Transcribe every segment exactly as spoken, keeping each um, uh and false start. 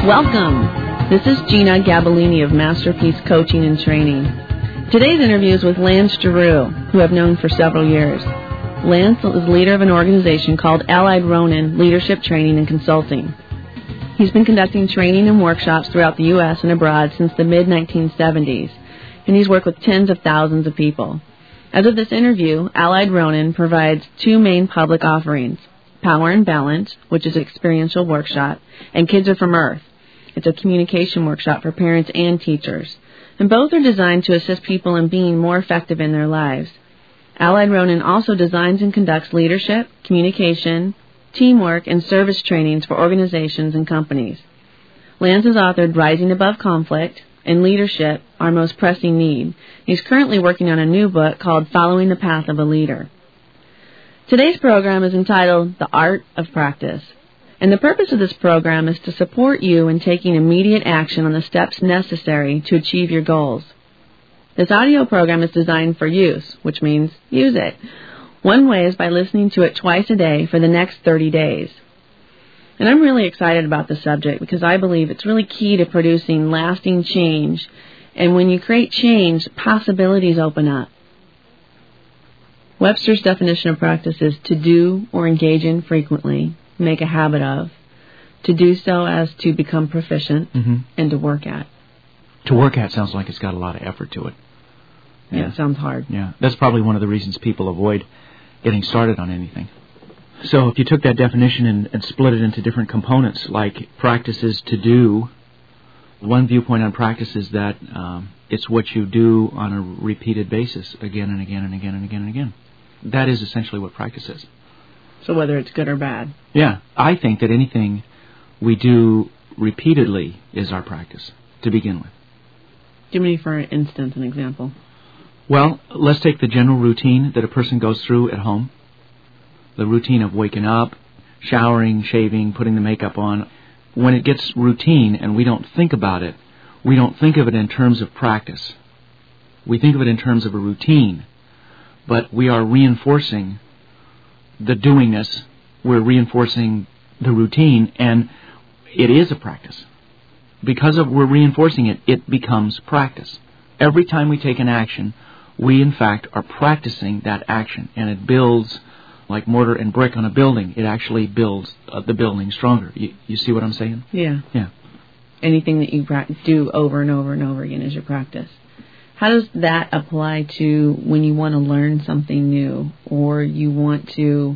Welcome. This is Gina Gabellini of Masterpiece Coaching and Training. Today's interview is with Lance Giroux, who I've known for several years. Lance is leader of an organization called Allied Ronin Leadership Training and Consulting. He's been conducting training and workshops throughout the U S and abroad since the mid nineteen seventies, and he's worked with tens of thousands of people. As of this interview, Allied Ronin provides two main public offerings, Power and Balance, which is an experiential workshop, and Kids Are From Earth. It's a communication workshop for parents and teachers, and both are designed to assist people in being more effective in their lives. Allied Ronin also designs and conducts leadership, communication, teamwork, and service trainings for organizations and companies. Lance has authored Rising Above Conflict and Leadership, Our Most Pressing Need. He's currently working on a new book called Following the Path of a Leader. Today's program is entitled The Art of Practice. And the purpose of this program is to support you in taking immediate action on the steps necessary to achieve your goals. This audio program is designed for use, which means use it. One way is by listening to it twice a day for the next thirty days. And I'm really excited about this subject because I believe it's really key to producing lasting change. And when you create change, possibilities open up. Webster's definition of practice is to do or engage in frequently, make a habit of, to do so as to become proficient, mm-hmm. and to work at. To work at sounds like it's got a lot of effort to it. Yeah, yeah, it sounds hard. Yeah, that's probably one of the reasons people avoid getting started on anything. So if you took that definition and, and split it into different components, like practice is to do, one viewpoint on practice is that um, it's what you do on a repeated basis again and again and again and again and again. That is essentially what practice is. So whether it's good or bad. Yeah. I think that anything we do repeatedly is our practice to begin with. Give me, for instance, an example. Well, let's take the general routine that a person goes through at home. The routine of waking up, showering, shaving, putting the makeup on. When it gets routine and we don't think about it, we don't think of it in terms of practice. We think of it in terms of a routine, but we are reinforcing the doingness, we're reinforcing the routine, and it is a practice. Because of we're reinforcing it, it becomes practice. Every time we take an action, we in fact are practicing that action, and it builds like mortar and brick on a building. It actually builds uh, the building stronger. You, you see what I'm saying? Yeah. Yeah. Anything that you pra- do over and over and over again is your practice. How does that apply to when you want to learn something new or you want to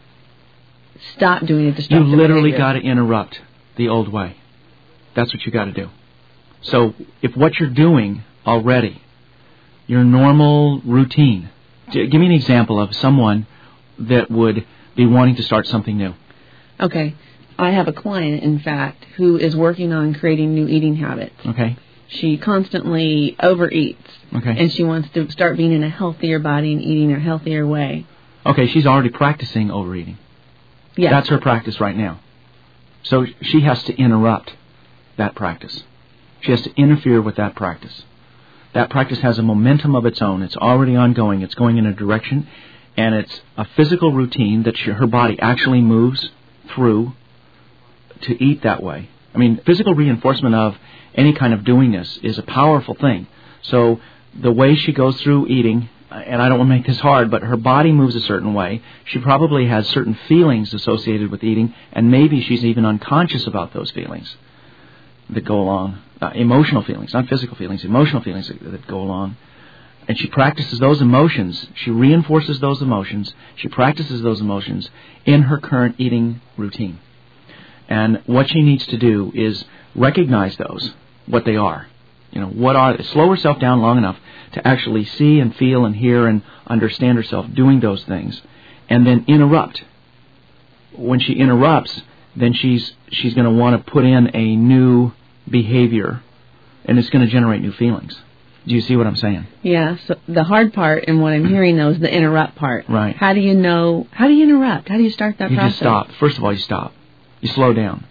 stop doing a destructive You literally behavior? got to interrupt the old way. That's what you got to do. So if what you're doing already, your normal routine, give me an example of someone that would be wanting to start something new. Okay. I have a client, in fact, who is working on creating new eating habits. Okay. She constantly overeats. Okay. And she wants to start being in a healthier body and eating a healthier way. Okay, she's already practicing overeating. Yes. That's her practice right now. So she has to interrupt that practice. She has to interfere with that practice. That practice has a momentum of its own. It's already ongoing. It's going in a direction, and it's a physical routine that she, her body actually moves through to eat that way. I mean, physical reinforcement of any kind of doingness is a powerful thing. So the way she goes through eating, and I don't want to make this hard, but her body moves a certain way. She probably has certain feelings associated with eating, and maybe she's even unconscious about those feelings that go along. Uh, emotional feelings, not physical feelings, emotional feelings that, that go along. And she practices those emotions. She reinforces those emotions. She practices those emotions in her current eating routine. And what she needs to do is recognize those, what they are. You know, what are, slow herself down long enough to actually see and feel and hear and understand herself doing those things, and then interrupt. When she interrupts, then she's she's going to want to put in a new behavior, and it's going to generate new feelings. Do you see what I'm saying? Yeah. So the hard part, and what I'm hearing though, is the interrupt part. Right. How do you know? How do you interrupt? How do you start that you process? You just stop. First of all, you stop. You slow down.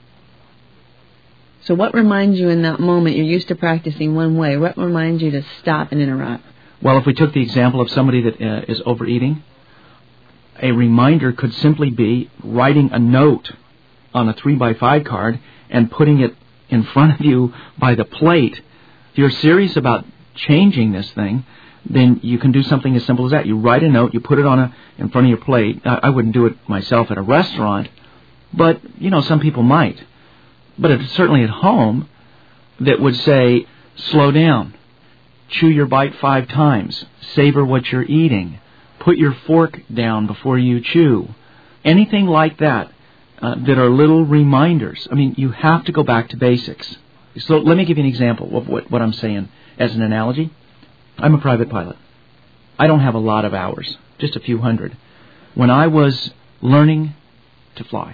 So what reminds you in that moment, you're used to practicing one way, what reminds you to stop and interrupt? Well, if we took the example of somebody that uh, is overeating, a reminder could simply be writing a note on a three by five card and putting it in front of you by the plate, if you're serious about changing this thing, then you can do something as simple as that. You write a note, you put it on a in front of your plate. I, I wouldn't do it myself at a restaurant, but, you know, some people might. But it's certainly at home, that would say, slow down, chew your bite five times, savor what you're eating, put your fork down before you chew. Anything like that, uh, that are little reminders. I mean, you have to go back to basics. So let me give you an example of what, what I'm saying as an analogy. I'm a private pilot. I don't have a lot of hours, just a few hundred. When I was learning to fly,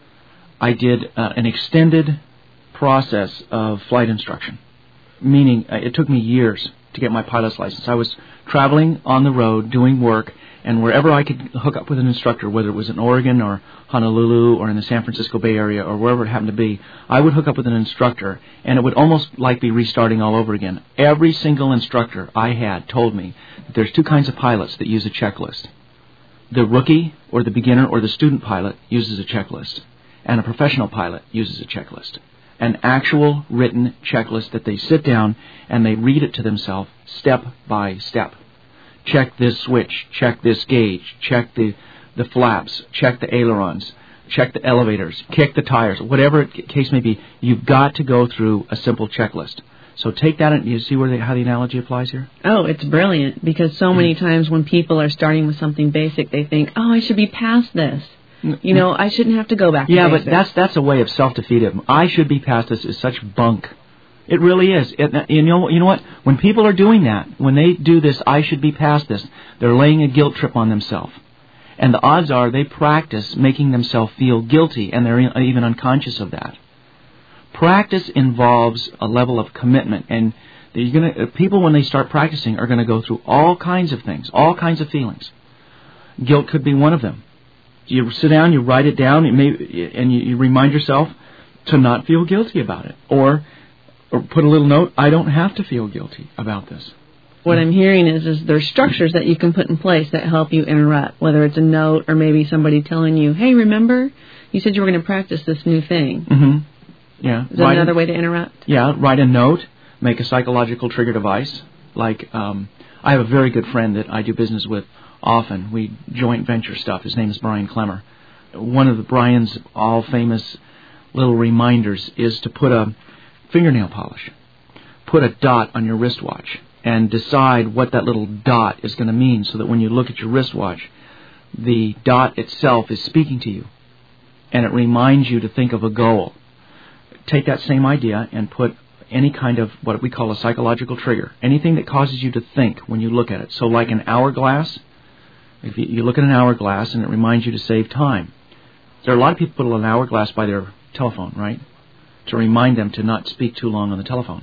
I did uh, an extended process of flight instruction, meaning uh, it took me years to get my pilot's license. I was traveling on the road, doing work, and wherever I could hook up with an instructor, whether it was in Oregon or Honolulu or in the San Francisco Bay Area or wherever it happened to be, I would hook up with an instructor, and it would almost like be restarting all over again. Every single instructor I had told me that there's two kinds of pilots that use a checklist. The rookie or the beginner or the student pilot uses a checklist, and a professional pilot uses a checklist. An actual written checklist that they sit down and they read it to themselves step by step. Check this switch, check this gauge, check the, the flaps, check the ailerons, check the elevators, kick the tires, whatever the case may be. You've got to go through a simple checklist. So take that and you see where the, how the analogy applies here? Oh, it's brilliant, because so many times when people are starting with something basic, they think, oh, I should be past this. You know, I shouldn't have to go back to Yeah, basics. but that's that's a way of self-defeatism. I should be past this is such bunk. It really is. It, you know, you know what? When people are doing that, when they do this, I should be past this, they're laying a guilt trip on themselves. And the odds are they practice making themselves feel guilty, and they're even unconscious of that. Practice involves a level of commitment, and you're gonna, people, when they start practicing, are going to go through all kinds of things, all kinds of feelings. Guilt could be one of them. You sit down, you write it down, it may, and you, you remind yourself to not feel guilty about it. Or, or put a little note, I don't have to feel guilty about this. What I'm hearing is, is there's structures that you can put in place that help you interrupt, whether it's a note or maybe somebody telling you, hey, remember, you said you were going to practice this new thing. Mm-hmm. Yeah. Is that write another a, way to interrupt? Yeah, write a note, make a psychological trigger device. Like, um, I have a very good friend that I do business with often. We joint venture stuff. His name is Brian Clemmer. One of the Brian's all famous little reminders is to put a fingernail polish, put a dot on your wristwatch, and decide what that little dot is going to mean, so that when you look at your wristwatch, the dot itself is speaking to you, and it reminds you to think of a goal. Take that same idea and put any kind of what we call a psychological trigger, anything that causes you to think when you look at it. So like an hourglass, if you, you look at an hourglass and it reminds you to save time. There are a lot of people put an hourglass by their telephone, right, to remind them to not speak too long on the telephone.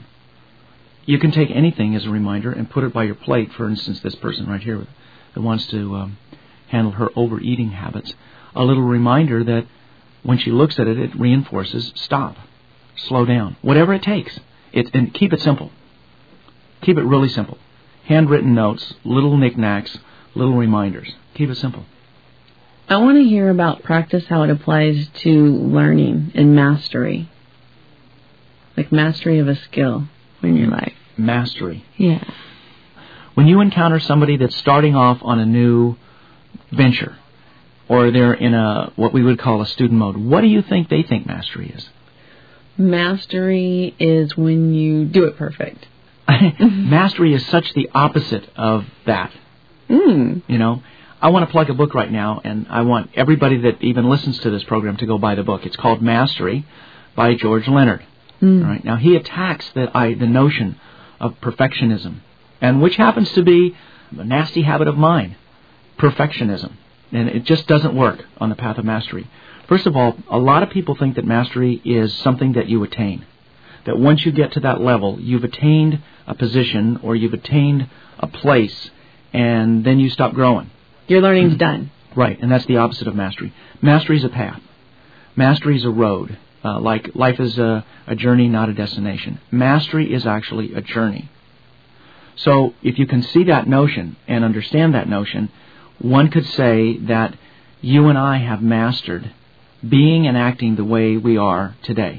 You can take anything as a reminder and put it by your plate. For instance, this person right here that wants to um, handle her overeating habits, a little reminder that when she looks at it, it reinforces stop, slow down, whatever it takes. It, and keep it simple. Keep it really simple. Handwritten notes, little knickknacks, little reminders. Keep it simple. I want to hear about practice, how it applies to learning and mastery. Like mastery of a skill in your life. Mastery. Yeah. When you encounter somebody that's starting off on a new venture, or they're in a what we would call a student mode, what do you think they think mastery is? Mastery is when you do it perfect. Mastery is such the opposite of that. Mm. You know, I want to plug a book right now, and I want everybody that even listens to this program to go buy the book. It's called Mastery by George Leonard. Mm. All right. Now, he attacks the, I, the notion of perfectionism, and which happens to be a nasty habit of mine, perfectionism. And it just doesn't work on the path of mastery. First of all, a lot of people think that mastery is something that you attain. That once you get to that level, you've attained a position or you've attained a place, and then you stop growing. Your learning's mm-hmm. done. Right, and that's the opposite of mastery. Mastery is a path. Mastery is a road. Uh, like life is a, a journey, not a destination. Mastery is actually a journey. So if you can see that notion and understand that notion, one could say that you and I have mastered being and acting the way we are today.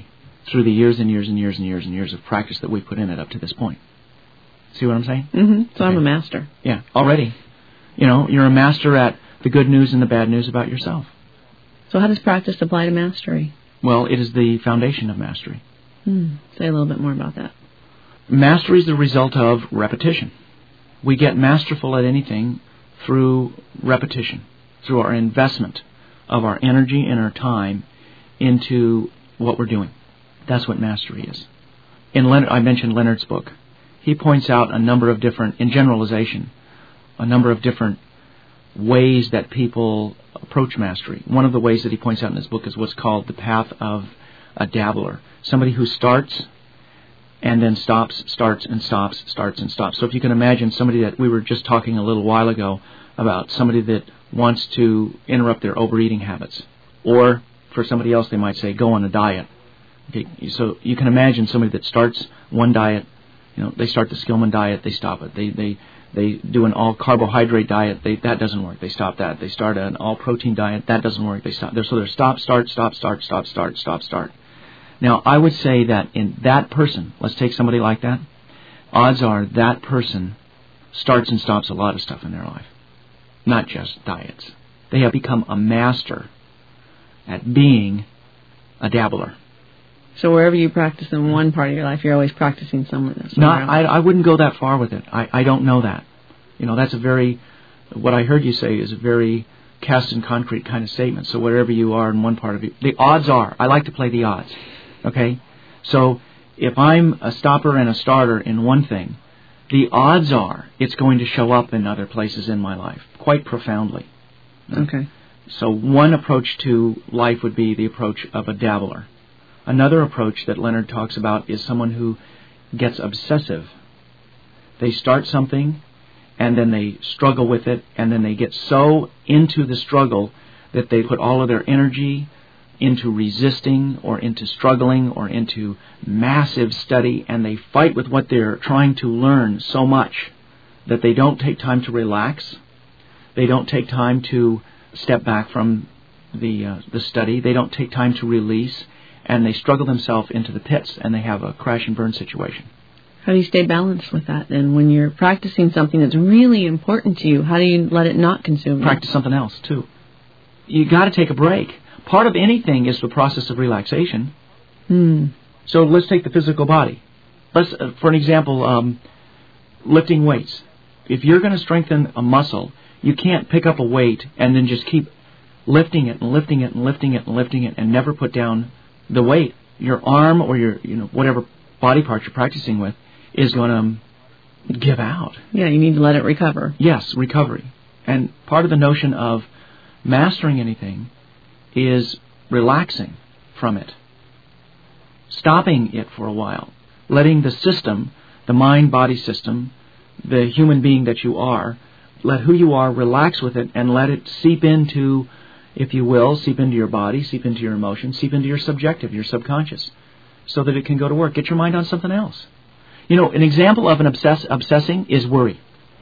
through the years and years and years and years and years of practice that we put in it up to this point. See what I'm saying? Mm-hmm. So okay. I'm a master. Yeah, already. You know, you're a master at the good news and the bad news about yourself. So how does practice apply to mastery? Well, it is the foundation of mastery. Hmm. Say a little bit more about that. Mastery is the result of repetition. We get masterful at anything through repetition, through our investment of our energy and our time into what we're doing. That's what mastery is. In Leonard, I mentioned Leonard's book. He points out a number of different, in generalization, a number of different ways that people approach mastery. One of the ways that he points out in his book is what's called the path of a dabbler. Somebody who starts and then stops, starts and stops, starts and stops. So if you can imagine somebody that we were just talking a little while ago about somebody that wants to interrupt their overeating habits. Or for somebody else they might say, go on a diet. Okay, so you can imagine somebody that starts one diet, you know, they start the Skillman diet, they stop it. They they they do an all carbohydrate diet, they that doesn't work, they stop that. They start an all protein diet, that doesn't work, they stop. They're, so they're stop, start, stop, start, stop, start, stop, start. Now I would say that in that person, let's take somebody like that, odds are that person starts and stops a lot of stuff in their life, not just diets. They have become a master at being a dabbler. So wherever you practice in one part of your life, you're always practicing somewhere else. No, I, I wouldn't go that far with it. I, I don't know that. You know, that's a very, what I heard you say is a very cast in concrete kind of statement. So wherever you are in one part of it, the odds are, I like to play the odds. Okay? So if I'm a stopper and a starter in one thing, the odds are it's going to show up in other places in my life, quite profoundly. Okay. So one approach to life would be the approach of a dabbler. Another approach that Leonard talks about is someone who gets obsessive. They start something, and then they struggle with it, and then they get so into the struggle that they put all of their energy into resisting or into struggling or into massive study, and they fight with what they're trying to learn so much that they don't take time to relax. They don't take time to step back from the uh, the study. They don't take time to release. And they struggle themselves into the pits, and they have a crash and burn situation. How do you stay balanced with that? And when you're practicing something that's really important to you, how do you let it not consume you? Practice something else, too. You got to take a break. Part of anything is the process of relaxation. Hmm. So let's take the physical body. Let's, uh, for an example, um, lifting weights. If you're going to strengthen a muscle, you can't pick up a weight and then just keep lifting it and lifting it and lifting it and lifting it and never put down the weight. Your arm or your, you know, whatever body part you're practicing with is going to give out. Yeah, you need to let it recover. Yes, recovery. And part of the notion of mastering anything is relaxing from it, stopping it for a while, letting the system, the mind-body system, the human being that you are, let who you are relax with it and let it seep into, if you will, seep into your body, seep into your emotions, seep into your subjective, your subconscious, so that it can go to work. Get your mind on something else. You know, an example of an obsess, obsessing is worry.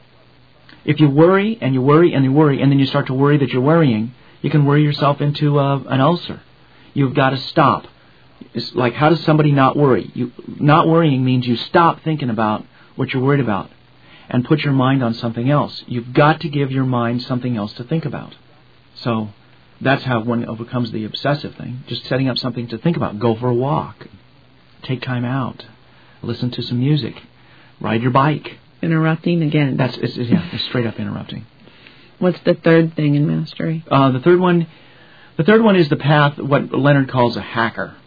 If you worry and you worry and you worry, and then you start to worry that you're worrying, you can worry yourself into uh, an ulcer. You've got to stop. It's like, how does somebody not worry? You, not worrying means you stop thinking about what you're worried about and put your mind on something else. You've got to give your mind something else to think about. So that's how one overcomes the obsessive thing. Just setting up something to think about. Go for a walk. Take time out. Listen to some music. Ride your bike. Interrupting again. That's it's, yeah, it's straight up interrupting. What's the third thing in mastery? Uh, the third one, the third one is the path. What Leonard calls a hacker.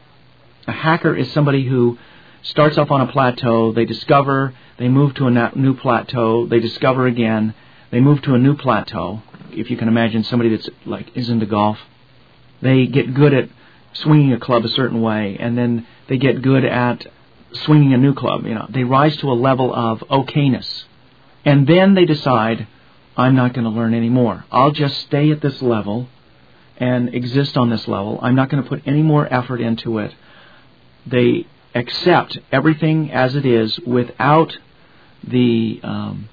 A hacker is somebody who starts off on a plateau. They discover. They move to a new plateau. They discover again. They move to a new plateau. If you can imagine somebody that's like is into golf, they get good at swinging a club a certain way, and then they get good at swinging a new club. You know, they rise to a level of okayness, and then they decide, I'm not going to learn any more. I'll just stay at this level and exist on this level. I'm not going to put any more effort into it. They accept everything as it is without the um,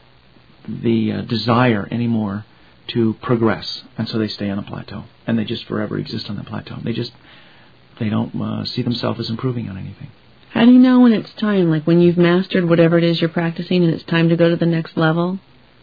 the uh, desire anymore to progress, and so they stay on a plateau, and they just forever exist on the plateau. They just They don't uh, see themselves as improving on anything. How do you know when it's time, like when you've mastered whatever it is you're practicing and it's time to go to the next level?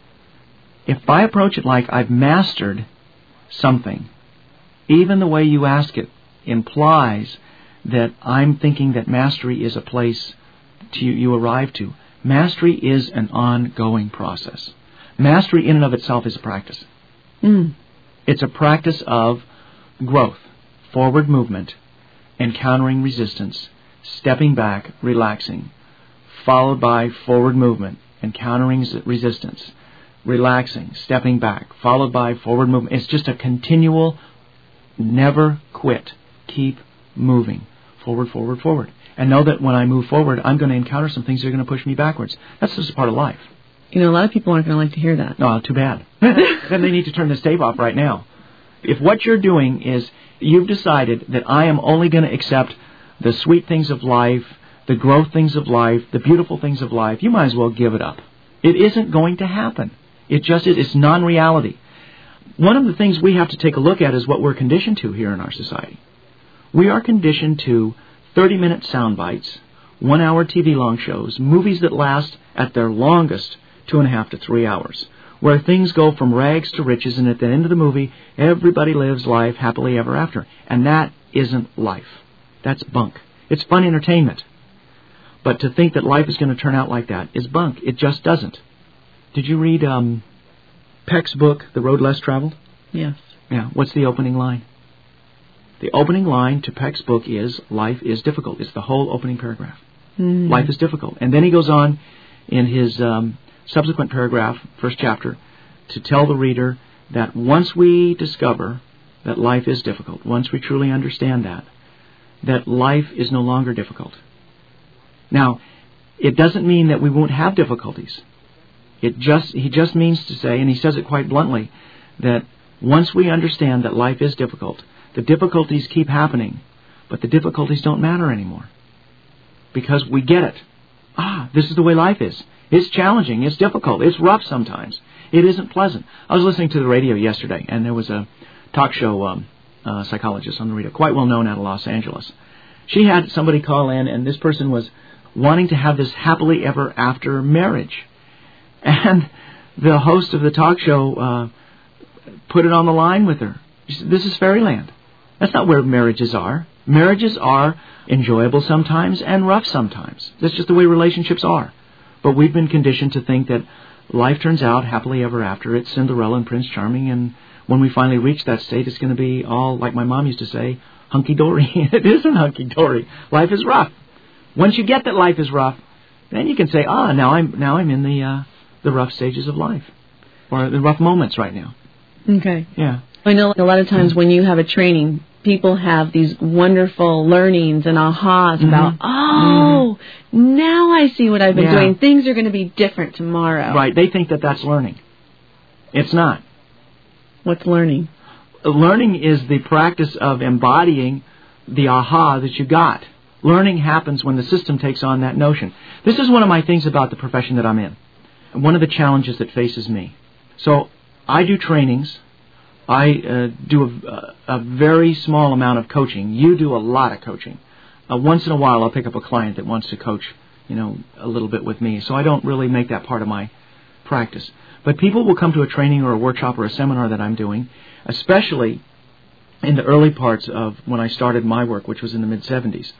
If I approach it like I've mastered something, even the way you ask it implies that I'm thinking that mastery is a place to you, you arrive to. Mastery is an ongoing process. Mastery in and of itself is a practice. Mm. It's a practice of growth, forward movement, encountering resistance, stepping back, relaxing, followed by forward movement, encountering resistance, relaxing, stepping back, followed by forward movement. It's just a continual, never quit, keep moving, forward, forward, forward. And know that when I move forward, I'm going to encounter some things that are going to push me backwards. That's just a part of life. You know, a lot of people aren't going to like to hear that. Oh, too bad. Then they need to turn this tape off right now. If what you're doing is you've decided that I am only going to accept the sweet things of life, the growth things of life, the beautiful things of life, you might as well give it up. It isn't going to happen. It just is. It's non-reality. One of the things we have to take a look at is what we're conditioned to here in our society. We are conditioned to thirty-minute sound bites, one-hour T V-long shows, movies that last, at their longest, two and a half to three hours, where things go from rags to riches, and at the end of the movie, everybody lives life happily ever after. And that isn't life. That's bunk. It's fun entertainment. But to think that life is going to turn out like that is bunk. It just doesn't. Did you read um, Peck's book, The Road Less Traveled? Yes. Yeah. What's the opening line? The opening line to Peck's book is, life is difficult. It's the whole opening paragraph. Mm. Life is difficult. And then he goes on in his um, subsequent paragraph, first chapter, to tell the reader that once we discover that life is difficult, once we truly understand that, that life is no longer difficult. Now, it doesn't mean that we won't have difficulties. It just he just means to say, and he says it quite bluntly, that once we understand that life is difficult, the difficulties keep happening, but the difficulties don't matter anymore. Because we get it. Ah, this is the way life is. It's challenging, it's difficult, it's rough sometimes. It isn't pleasant. I was listening to the radio yesterday, and there was a talk show um, uh, psychologist on the radio, quite well known out of Los Angeles. She had somebody call in, and this person was wanting to have this happily ever after marriage. And the host of the talk show uh, put it on the line with her. She said, this is fairyland. That's not where marriages are. Marriages are enjoyable sometimes and rough sometimes. That's just the way relationships are. But we've been conditioned to think that life turns out happily ever after. It's Cinderella and Prince Charming, and when we finally reach that state, it's going to be all, like my mom used to say, hunky-dory. It isn't hunky-dory. Life is rough. Once you get that life is rough, then you can say, ah, now I'm now I'm in the uh, the rough stages of life, or the rough moments right now. Okay. Yeah. I know a lot of times when you have a training, people have these wonderful learnings and ahas mm-hmm. about, oh, mm-hmm. now I see what I've been yeah. doing. Things are going to be different tomorrow. Right. They think that that's learning. It's not. What's learning? Learning is the practice of embodying the aha that you got. Learning happens when the system takes on that notion. This is one of my things about the profession that I'm in. One of the challenges that faces me. So I do trainings. I uh, do a, a very small amount of coaching. You do a lot of coaching. Uh, once in a while I'll pick up a client that wants to coach, you know, a little bit with me. So I don't really make that part of my practice. But people will come to a training or a workshop or a seminar that I'm doing, especially in the early parts of when I started my work, which was in the mid-seventies.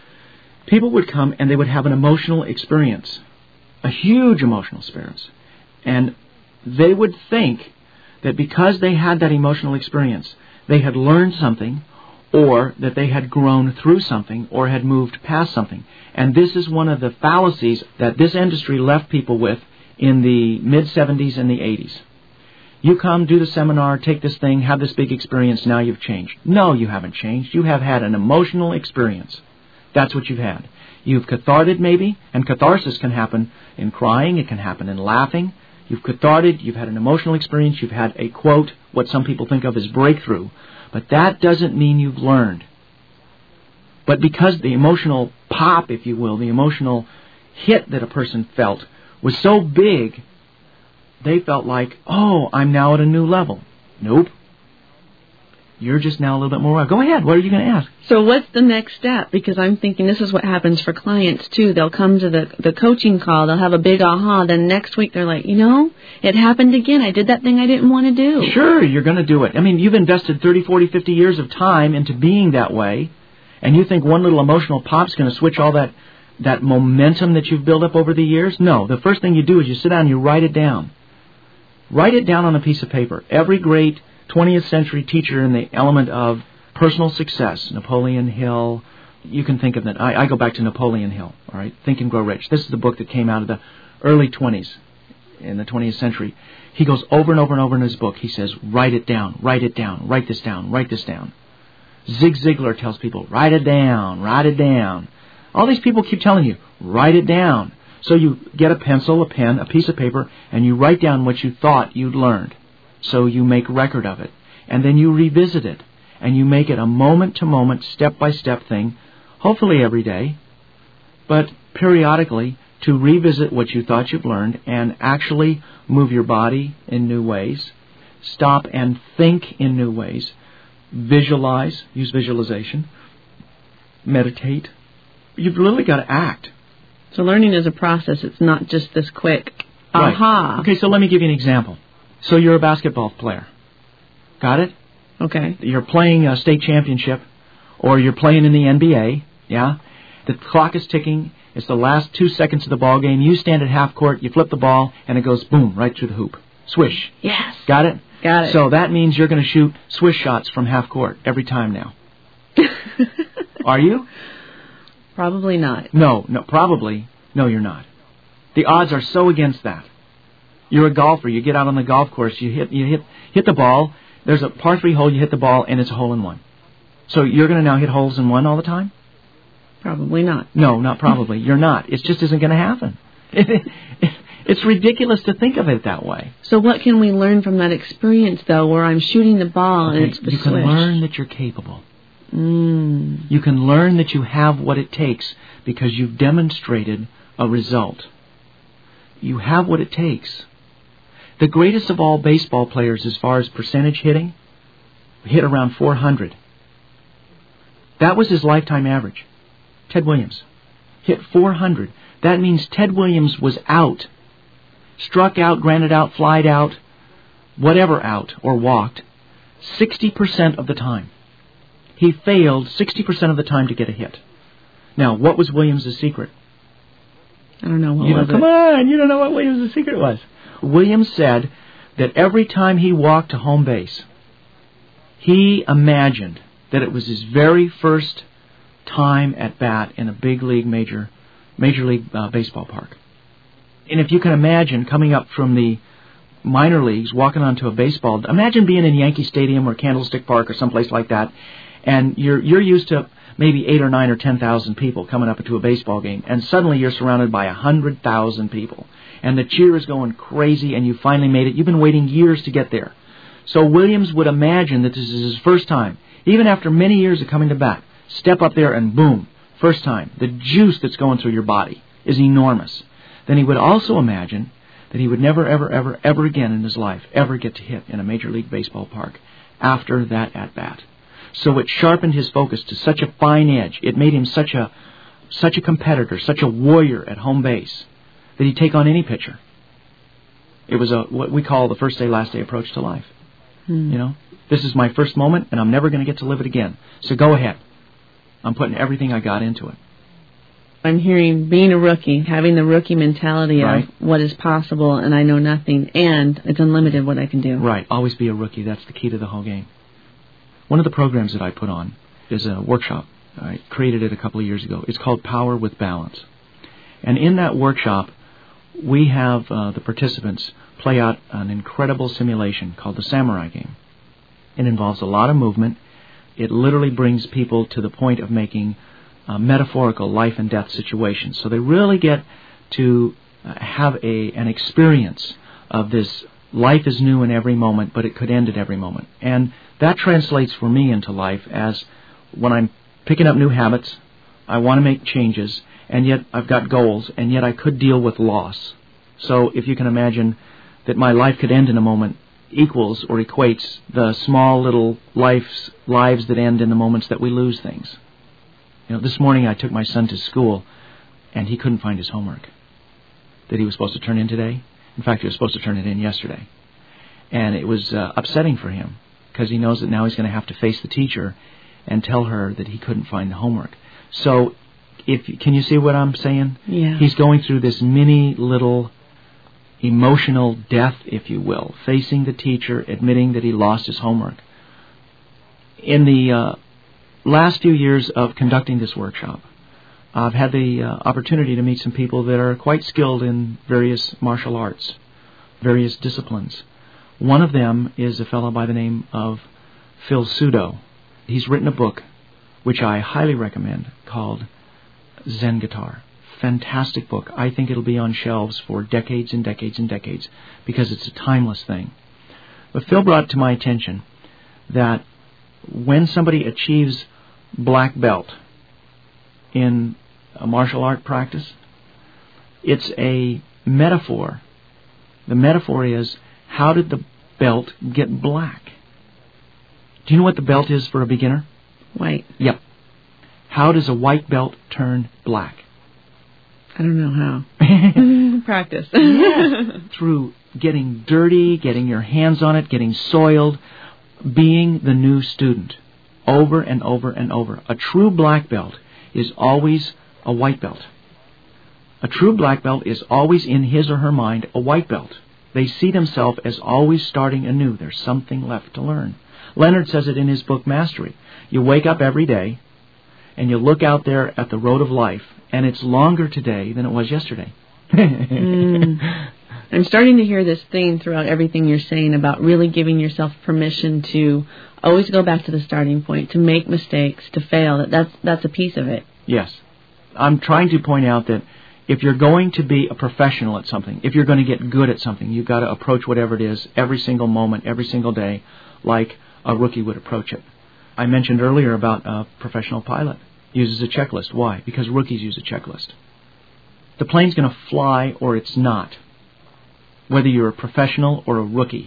People would come and they would have an emotional experience, a huge emotional experience. And they would think that because they had that emotional experience, they had learned something, or that they had grown through something, or had moved past something. And this is one of the fallacies that this industry left people with in the mid-seventies and the eighties. You come, do the seminar, take this thing, have this big experience, now you've changed. No, you haven't changed. You have had an emotional experience. That's what you've had. You've catharted maybe, and catharsis can happen in crying, it can happen in laughing. You've catharted, you've had an emotional experience, you've had a quote, what some people think of as breakthrough. But that doesn't mean you've learned. But because the emotional pop, if you will, the emotional hit that a person felt was so big, they felt like, oh, I'm now at a new level. Nope. You're just now a little bit more. Go ahead. What are you going to ask? So what's the next step? Because I'm thinking this is what happens for clients, too. They'll come to the, the coaching call. They'll have a big aha. Then next week they're like, you know, it happened again. I did that thing I didn't want to do. Sure, you're going to do it. I mean, you've invested thirty, forty, fifty years of time into being that way, and you think one little emotional pop's going to switch all that, that momentum that you've built up over the years? No. The first thing you do is you sit down and you write it down. Write it down on a piece of paper. Every great twentieth century teacher in the element of personal success, Napoleon Hill, you can think of that. I, I go back to Napoleon Hill, all right? Think and Grow Rich. This is the book that came out of the early twenties in the twentieth century. He goes over and over and over in his book. He says, write it down, write it down, write this down, write this down. Zig Ziglar tells people, write it down, write it down. All these people keep telling you, write it down. So you get a pencil, a pen, a piece of paper, and you write down what you thought you'd learned. So you make record of it. And then you revisit it. And you make it a moment-to-moment, step-by-step thing, hopefully every day, but periodically to revisit what you thought you've learned and actually move your body in new ways, stop and think in new ways, visualize, use visualization, meditate. You've literally got to act. So learning is a process. It's not just this quick aha. Right. Okay, so let me give you an example. So you're a basketball player. Got it? Okay. You're playing a state championship, or you're playing in the N B A, yeah? The clock is ticking. It's the last two seconds of the ball game. You stand at half court, you flip the ball, and it goes boom, right through the hoop. Swish. Yes. Got it? Got it. So that means you're going to shoot swish shots from half court every time now. Are you? Probably not. No, no, probably. No, you're not. The odds are so against that. You're a golfer. You get out on the golf course. You hit, you hit, hit the ball. There's a par three hole. You hit the ball, and it's a hole in one. So you're going to now hit holes in one all the time? Probably not. No, not probably. You're not. It just isn't going to happen. It's ridiculous to think of it that way. So what can we learn from that experience, though, where I'm shooting the ball Okay, and it's the you swish? can learn that you're capable. Mm. You can learn that you have what it takes because you've demonstrated a result. You have what it takes. The greatest of all baseball players as far as percentage hitting hit around four hundred. That was his lifetime average. Ted Williams hit four hundred. That means Ted Williams was out. Struck out, grounded out, flied out, whatever out, or walked, sixty percent of the time. He failed sixty percent of the time to get a hit. Now, what was Williams' secret? I don't know. What you know, was come it? on, you don't know what Williams' secret was. Williams said that every time he walked to home base, he imagined that it was his very first time at bat in a big league, major, major league uh, baseball park. And if you can imagine coming up from the minor leagues, walking onto a baseball, imagine being in Yankee Stadium or Candlestick Park or someplace like that, and you're you're used to maybe eight or nine or ten thousand people coming up into a baseball game, and suddenly you're surrounded by a hundred thousand people, and the cheer is going crazy, and you finally made it. You've been waiting years to get there. So Williams would imagine that this is his first time, even after many years of coming to bat. Step up there and boom, first time. The juice that's going through your body is enormous. Then he would also imagine that he would never, ever, ever, ever again in his life ever get to hit in a Major League Baseball park after that at-bat. So it sharpened his focus to such a fine edge. It made him such a such a competitor, such a warrior at home base, that he'd take on any pitcher. It was a what we call the first day, last day approach to life. Hmm. You know, this is my first moment, and I'm never going to get to live it again. So go ahead. I'm putting everything I got into it. I'm hearing being a rookie, having the rookie mentality Right. of what is possible and I know nothing, and it's unlimited what I can do. Right. Always be a rookie. That's the key to the whole game. One of the programs that I put on is a workshop. I created it a couple of years ago. It's called Power with Balance. And in that workshop, we have uh, the participants play out an incredible simulation called the Samurai Game. It involves a lot of movement. It literally brings people to the point of making uh, metaphorical life and death situations. So they really get to uh, have a an experience of this life is new in every moment, but it could end at every moment. And that translates for me into life as when I'm picking up new habits, I want to make changes, and yet I've got goals, and yet I could deal with loss. So if you can imagine that my life could end in a moment, equals or equates the small little lives, lives that end in the moments that we lose things. You know, this morning I took my son to school, and he couldn't find his homework that he was supposed to turn in today. In fact, he was supposed to turn it in yesterday. And it was uh, upsetting for him, because he knows that now he's going to have to face the teacher and tell her that he couldn't find the homework. So, if can you see what I'm saying? Yeah. He's going through this mini little emotional death, if you will, facing the teacher, admitting that he lost his homework. In the uh, last few years of conducting this workshop, I've had the uh, opportunity to meet some people that are quite skilled in various martial arts, various disciplines. One of them is a fellow by the name of Phil Sudo. He's written a book, which I highly recommend, called Zen Guitar. Fantastic book. I think it'll be on shelves for decades and decades and decades, because it's a timeless thing. But Phil brought to my attention that when somebody achieves black belt in a martial art practice, it's a metaphor. The metaphor is, how did the belt get black? Do you know what the belt is for a beginner? White. Yep. How does a white belt turn black? I don't know how. Practice. Yes. Through getting dirty, getting your hands on it, getting soiled, being the new student over and over and over. A true black belt is always a white belt. A true black belt is always in his or her mind a white belt. They see themselves as always starting anew. There's something left to learn. Leonard says it in his book, Mastery. You wake up every day, and you look out there at the road of life, and it's longer today than it was yesterday. mm. I'm starting to hear this theme throughout everything you're saying about really giving yourself permission to always go back to the starting point, to make mistakes, to fail. That That's, that's a piece of it. Yes. I'm trying to point out that if you're going to be a professional at something, if you're going to get good at something, you've got to approach whatever it is every single moment, every single day, like a rookie would approach it. I mentioned earlier about a professional pilot uses a checklist. Why? Because rookies use a checklist. The plane's going to fly or it's not, whether you're a professional or a rookie.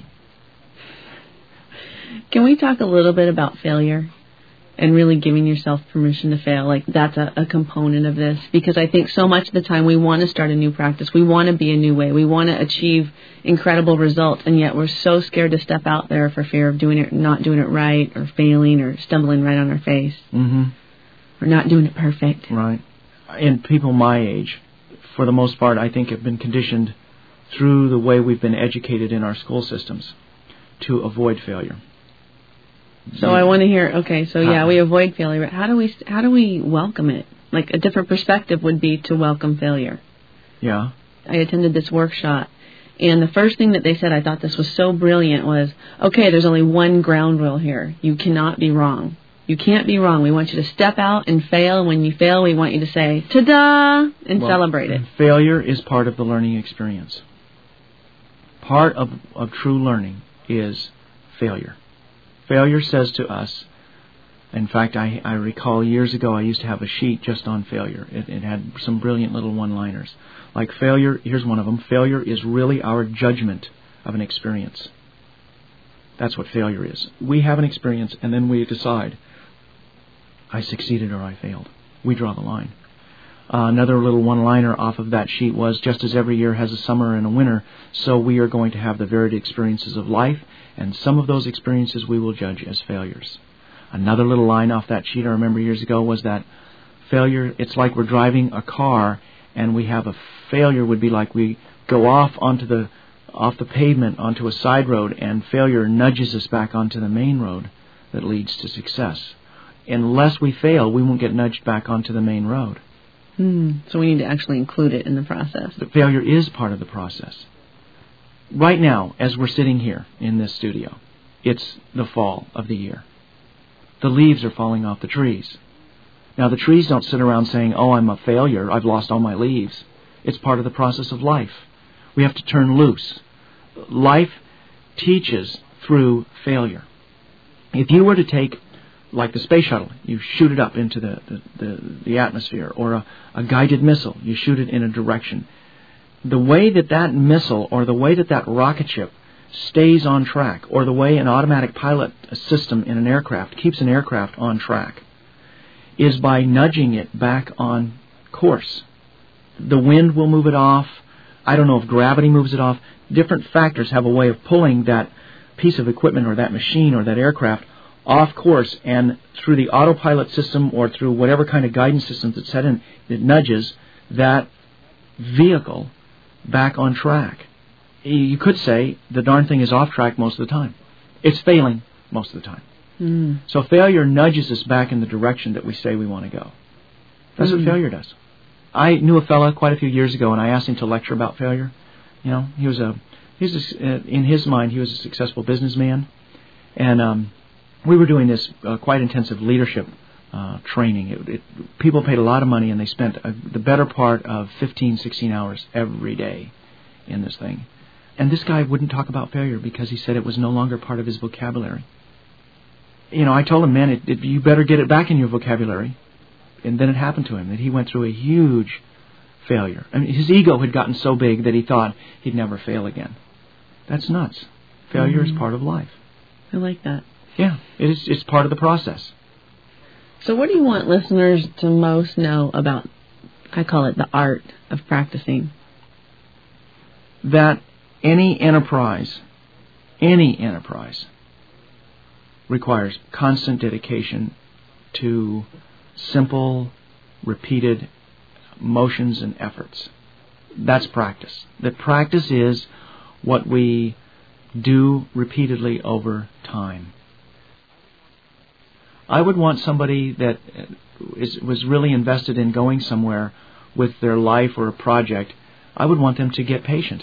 Can we talk a little bit about failure and really giving yourself permission to fail? Like, that's a, a component of this, because I think so much of the time we want to start a new practice. We want to be a new way. We want to achieve incredible results, and yet we're so scared to step out there for fear of doing it, not doing it right, or failing, or stumbling right on our face. Mm-hmm. Or not doing it perfect. Right. And people my age, for the most part, I think have been conditioned through the way we've been educated in our school systems to avoid failure. So I want to hear, okay, so yeah, we avoid failure, but how do we how do we welcome it? Like, a different perspective would be to welcome failure. Yeah. I attended this workshop, and the first thing that they said, I thought this was so brilliant, was, okay, there's only one ground rule here. You cannot be wrong. You can't be wrong. We want you to step out and fail. When you fail, we want you to say, ta-da, and well, celebrate it. Failure is part of the learning experience. Part of, of true learning is failure. Failure says to us, in fact, I, I recall years ago I used to have a sheet just on failure. It, it had some brilliant little one-liners. Like, failure, here's one of them, failure is really our judgment of an experience. That's what failure is. We have an experience, and then we decide, I succeeded or I failed. We draw the line. Uh, another little one-liner off of that sheet was, just as every year has a summer and a winter, so we are going to have the varied experiences of life, and some of those experiences we will judge as failures. Another little line off that sheet I remember years ago was that failure, it's like we're driving a car, and we have a failure would be like we go off onto the off the pavement onto a side road, and failure nudges us back onto the main road that leads to success. Unless we fail, we won't get nudged back onto the main road. Hmm. So we need to actually include it in the process. The failure is part of the process. Right now, as we're sitting here in this studio, it's the fall of the year. The leaves are falling off the trees. Now, the trees don't sit around saying, oh, I'm a failure, I've lost all my leaves. It's part of the process of life. We have to turn loose. Life teaches through failure. If you were to take, like the space shuttle, you shoot it up into the, the, the, the atmosphere, or a, a guided missile, you shoot it in a direction. The way that that missile, or the way that that rocket ship stays on track, or the way an automatic pilot system in an aircraft keeps an aircraft on track, is by nudging it back on course. The wind will move it off. I don't know if gravity moves it off. Different factors have a way of pulling that piece of equipment or that machine or that aircraft off course, and through the autopilot system or through whatever kind of guidance system that's set in, it nudges that vehicle back on track. You could say the darn thing is off track most of the time. It's failing most of the time. Mm. So failure nudges us back in the direction that we say we want to go. That's mm. what failure does. I knew a fella quite a few years ago, and I asked him to lecture about failure. You know, he was a, he was a, in his mind, he was a successful businessman, and um, we were doing this uh, quite intensive leadership uh, training. It, it, people paid a lot of money, and they spent a, the better part of fifteen, sixteen hours every day in this thing. And this guy wouldn't talk about failure because he said it was no longer part of his vocabulary. You know, I told him, man, it, it, you better get it back in your vocabulary. And then it happened to him that he went through a huge failure. I mean, his ego had gotten so big that he thought he'd never fail again. That's nuts. Failure mm-hmm. is part of life. I like that. Yeah, it is, it's part of the process. So what do you want listeners to most know about, I call it the art of practicing? That any enterprise, any enterprise, requires constant dedication to simple, repeated motions and efforts. That's practice. That practice is what we do repeatedly over time. I would want somebody that is, was really invested in going somewhere with their life or a project, I would want them to get patient.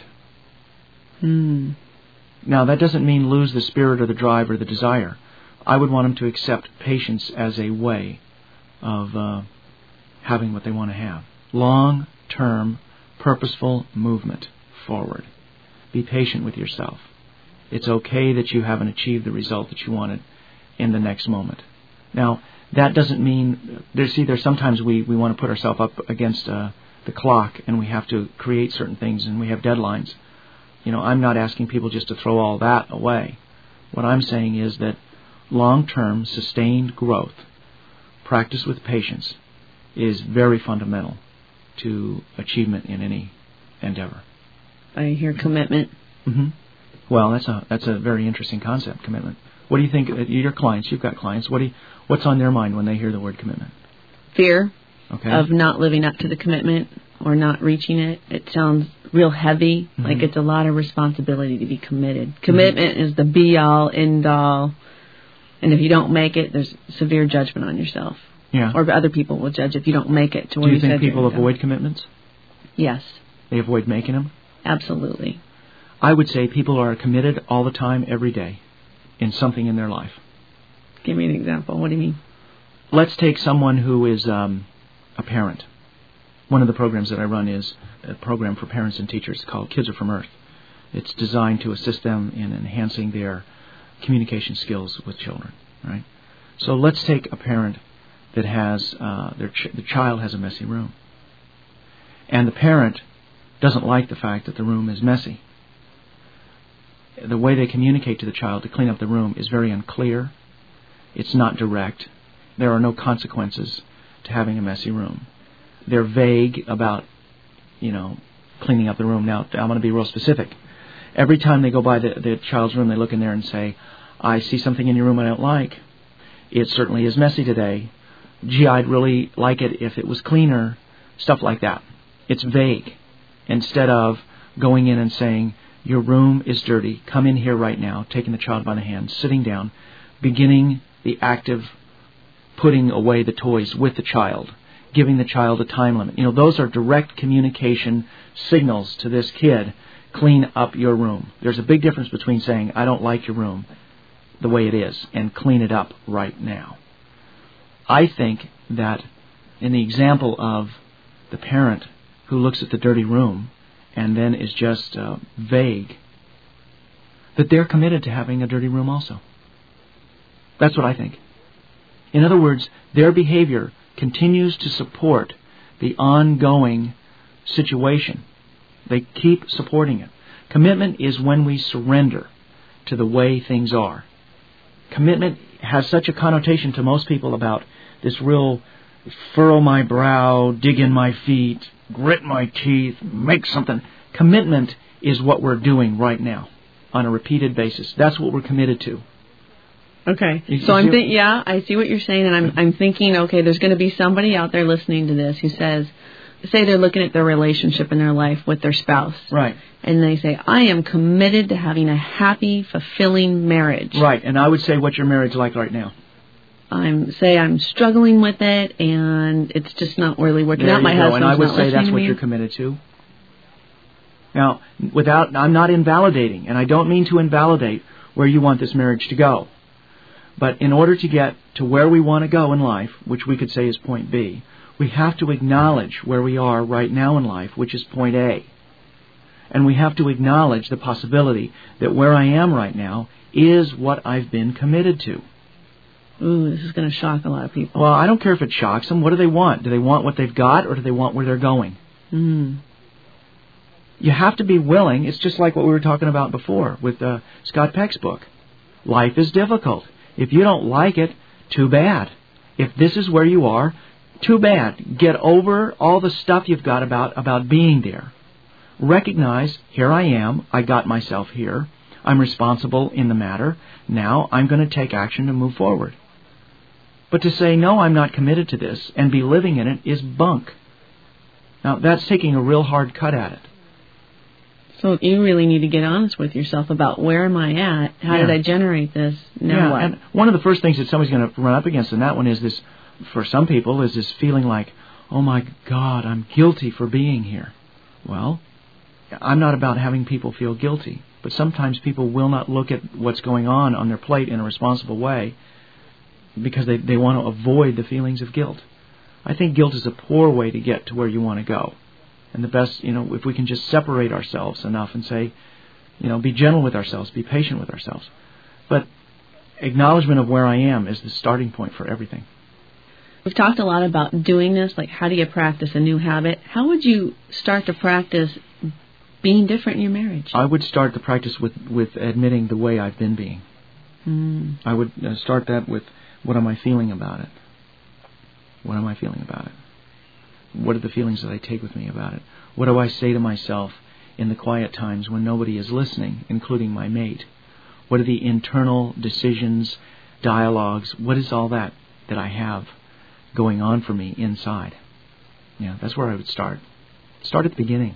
Mm. Now, that doesn't mean lose the spirit or the drive or the desire. I would want them to accept patience as a way of uh, having what they want to have. Long-term, purposeful movement forward. Be patient with yourself. It's okay that you haven't achieved the result that you wanted in the next moment. Now, that doesn't mean, there's, see, there's sometimes we, we want to put ourselves up against uh, the clock, and we have to create certain things, and we have deadlines. You know, I'm not asking people just to throw all that away. What I'm saying is that long-term, sustained growth, practice with patience, is very fundamental to achievement in any endeavor. I hear commitment. Mm-hmm. Well, that's a that's a very interesting concept, commitment. What do you think? Your clients, you've got clients. What do you, what's on their mind when they hear the word commitment? Fear okay. of not living up to the commitment or not reaching it. It sounds real heavy, mm-hmm. like it's a lot of responsibility to be committed. Commitment mm-hmm. is the be-all, end-all, and if you don't make it, there's severe judgment on yourself. Yeah. Or other people will judge if you don't make it to where you you said. Do you think people avoid go. commitments? Yes. They avoid making them? Absolutely. I would say people are committed all the time, every day, in something in their life. Give me an example. What do you mean? Let's take someone who is um, a parent. One of the programs that I run is a program for parents and teachers called Kids Are From Earth. It's designed to assist them in enhancing their communication skills with children. Right? So let's take a parent that has uh, their ch- the child has a messy room, and the parent doesn't like the fact that the room is messy. The way they communicate to the child to clean up the room is very unclear. It's not direct. There are no consequences to having a messy room. They're vague about, you know, cleaning up the room. Now, I'm going to be real specific. Every time they go by the, the child's room, they look in there and say, I see something in your room I don't like. It certainly is messy today. Gee, I'd really like it if it was cleaner. Stuff like that. It's vague. Instead of going in and saying, your room is dirty, come in here right now, taking the child by the hand, sitting down, beginning the active putting away the toys with the child, giving the child a time limit. You know, those are direct communication signals to this kid, clean up your room. There's a big difference between saying, I don't like your room the way it is, and clean it up right now. I think that in the example of the parent who looks at the dirty room and then is just uh, vague, that they're committed to having a dirty room also. That's what I think. In other words, their behavior continues to support the ongoing situation. They keep supporting it. Commitment is when we surrender. to the way things are. Commitment has such a connotation to most people about this real furrow my brow, dig in my feet, grit my teeth, make something. Commitment is what we're doing right now on a repeated basis. That's what we're committed to. Okay. You, so you I'm think yeah, I see what you're saying, and I'm I'm thinking, okay, there's going to be somebody out there listening to this who says, say they're looking at their relationship in their life with their spouse. Right. And they say, I am committed to having a happy, fulfilling marriage. Right. And I would say, what's your marriage like right now? I'm say I'm struggling with it, and it's just not really working there out. My go. husband's And I would not say that's what me. you're committed to. Now, without I'm not invalidating, and I don't mean to invalidate where you want this marriage to go. But in order to get to where we want to go in life, which we could say is point B, we have to acknowledge where we are right now in life, which is point A. And we have to acknowledge the possibility that where I am right now is what I've been committed to. Ooh, this is going to shock a lot of people. Well, I don't care if it shocks them. What do they want? Do they want what they've got, or do they want where they're going? Mm. You have to be willing. It's just like what we were talking about before with uh, Scott Peck's book. Life is difficult. If you don't like it, too bad. If this is where you are, too bad. Get over all the stuff you've got about, about being there. Recognize, here I am. I got myself here. I'm responsible in the matter. Now I'm going to take action to move forward. But to say, no, I'm not committed to this, and be living in it is bunk. Now, that's taking a real hard cut at it. So you really need to get honest with yourself about where am I at? How yeah. did I generate this? Now yeah, what? And one of the first things that somebody's going to run up against in that one is this, for some people, is this feeling like, oh my God, I'm guilty for being here. Well, I'm not about having people feel guilty, but sometimes people will not look at what's going on on their plate in a responsible way because they, they want to avoid the feelings of guilt. I think guilt is a poor way to get to where you want to go. And the best, you know, if we can just separate ourselves enough and say, you know, be gentle with ourselves, be patient with ourselves. But acknowledgement of where I am is the starting point for everything. We've talked a lot about doing this, like how do you practice a new habit? How would you start to practice being different in your marriage? I would start the practice with, with admitting the way I've been being. Mm. I would uh, start that with, what am I feeling about it? What am I feeling about it? What are the feelings that I take with me about it? What do I say to myself in the quiet times when nobody is listening, including my mate? What are the internal decisions, dialogues? What is all that that I have going on for me inside? Yeah, that's where I would start. Start at the beginning.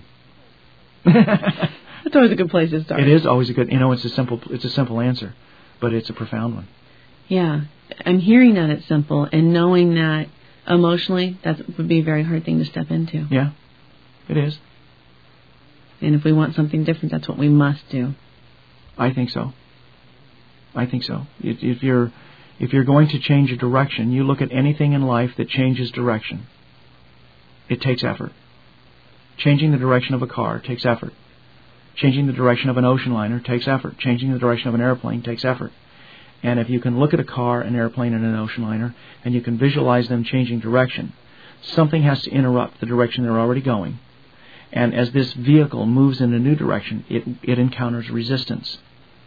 That's always a good place to start. It is always a good, you know, it's a simple, it's a simple answer, but it's a profound one. Yeah, I'm hearing that it's simple and knowing that emotionally, that would be a very hard thing to step into. Yeah, it is. And if we want something different, that's what we must do. I think so. I think so. If, if you're if you're going to change a direction, you look at anything in life that changes direction. It takes effort. Changing the direction of a car takes effort. Changing the direction of an ocean liner takes effort. Changing the direction of an airplane takes effort. And if you can look at a car, an airplane, and an ocean liner, and you can visualize them changing direction, something has to interrupt the direction they're already going. And as this vehicle moves in a new direction, it, it encounters resistance.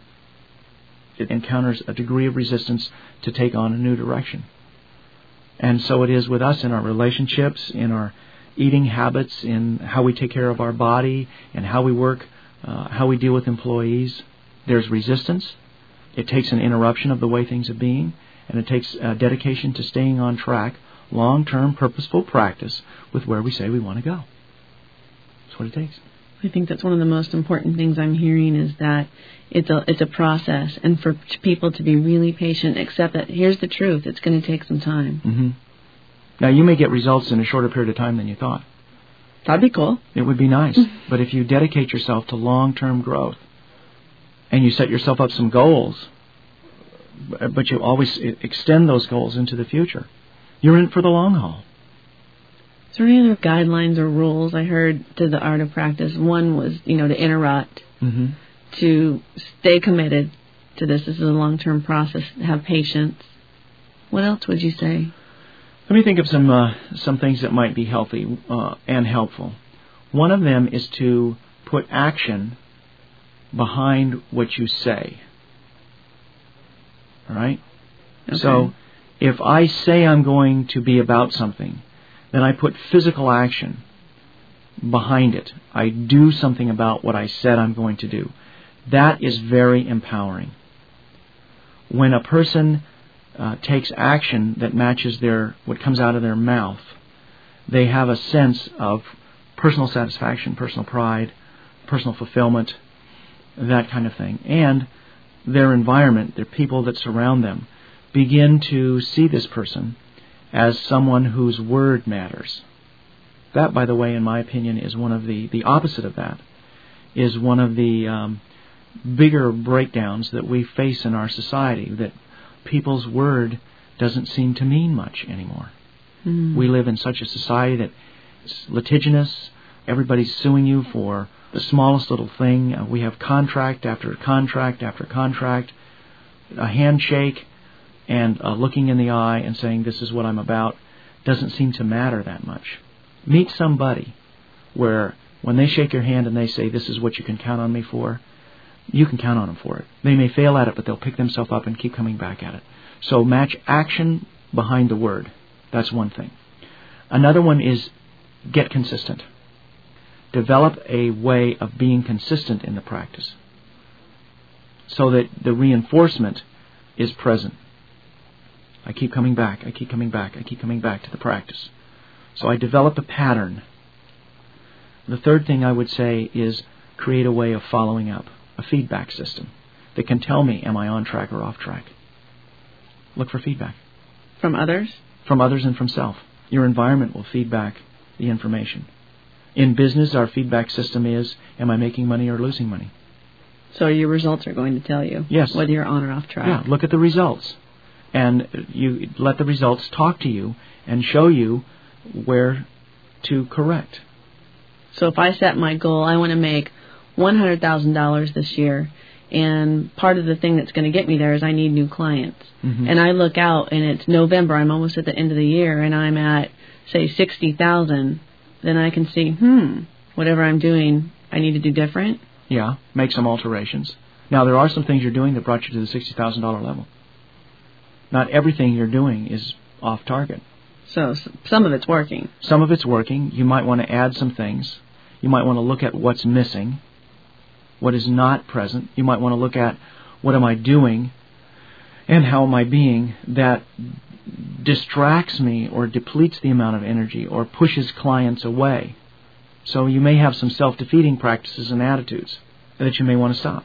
It encounters a degree of resistance to take on a new direction. And so it is with us in our relationships, in our eating habits, in how we take care of our body, and how we work, uh, how we deal with employees. There's resistance. It takes an interruption of the way things are being, and it takes uh, dedication to staying on track, long-term, purposeful practice with where we say we want to go. That's what it takes. I think that's one of the most important things I'm hearing is that it's a it's a process, and for people to be really patient, accept that here's the truth. It's going to take some time. Mm-hmm. Now, you may get results in a shorter period of time than you thought. That'd be cool. It would be nice. But if you dedicate yourself to long-term growth, and you set yourself up some goals, but you always extend those goals into the future, you're in for the long haul. Is there any other guidelines or rules I heard to the art of practice? One was, you know, to interrupt, mm-hmm. to stay committed to this. This is a long-term process. Have patience. What else would you say? Let me think of some uh, some things that might be healthy uh, and helpful. One of them is to put action behind what you say. All right? Okay. So if I say I'm going to be about something, then I put physical action behind it. I do something about what I said I'm going to do. That is very empowering. When a person uh, takes action that matches their what comes out of their mouth, they have a sense of personal satisfaction, personal pride, personal fulfillment, that kind of thing. And their environment, their people that surround them, begin to see this person as someone whose word matters. That, by the way, in my opinion, is one of the, the opposite of that, is one of the um, bigger breakdowns that we face in our society, that people's word doesn't seem to mean much anymore. Mm. We live in such a society that it's litigious. Everybody's suing you for the smallest little thing. Uh, we have contract after contract after contract, a handshake and uh, looking in the eye and saying, this is what I'm about, doesn't seem to matter that much. Meet somebody where when they shake your hand and they say, this is what you can count on me for, you can count on them for it. They may fail at it, but they'll pick themselves up and keep coming back at it. So match action behind the word. That's one thing. Another one is get consistent. Develop a way of being consistent in the practice so that the reinforcement is present. I keep coming back, I keep coming back, I keep coming back to the practice. So I develop a pattern. The third thing I would say is create a way of following up, a feedback system that can tell me, am I on track or off track? Look for feedback. From others? From others and from self. Your environment will feedback the information. In business, our feedback system is, am I making money or losing money? So your results are going to tell you yes. whether you're on or off track. Yeah, look at the results. And you let the results talk to you and show you where to correct. So if I set my goal, I want to make one hundred thousand dollars this year, and part of the thing that's going to get me there is I need new clients. Mm-hmm. And I look out, and it's November, I'm almost at the end of the year, and I'm at, say, sixty thousand, then I can see, hmm, whatever I'm doing, I need to do different. Yeah, make some alterations. Now, there are some things you're doing that brought you to the sixty thousand dollars level. Not everything you're doing is off target. So some of it's working. Some of it's working. You might want to add some things. You might want to look at what's missing, what is not present. You might want to look at what am I doing and how am I being that distracts me or depletes the amount of energy or pushes clients away. So you may have some self-defeating practices and attitudes that you may want to stop.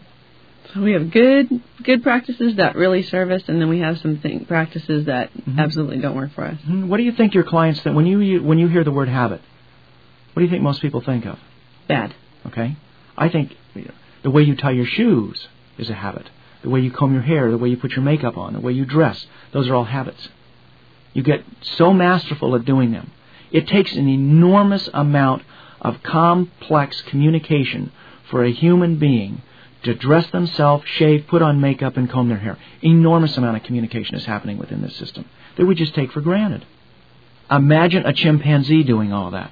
So we have good good practices that really serve us, and then we have some thing, practices that mm-hmm. absolutely don't work for us. Mm-hmm. What do you think your clients think when you, you when you hear the word habit? What do you think most people think of? Bad. Okay. I think the way you tie your shoes is a habit. The way you comb your hair, the way you put your makeup on, the way you dress, those are all habits. You get so masterful at doing them. It takes an enormous amount of complex communication for a human being to dress themselves, shave, put on makeup, and comb their hair. Enormous amount of communication is happening within this system that we just take for granted. Imagine a chimpanzee doing all that.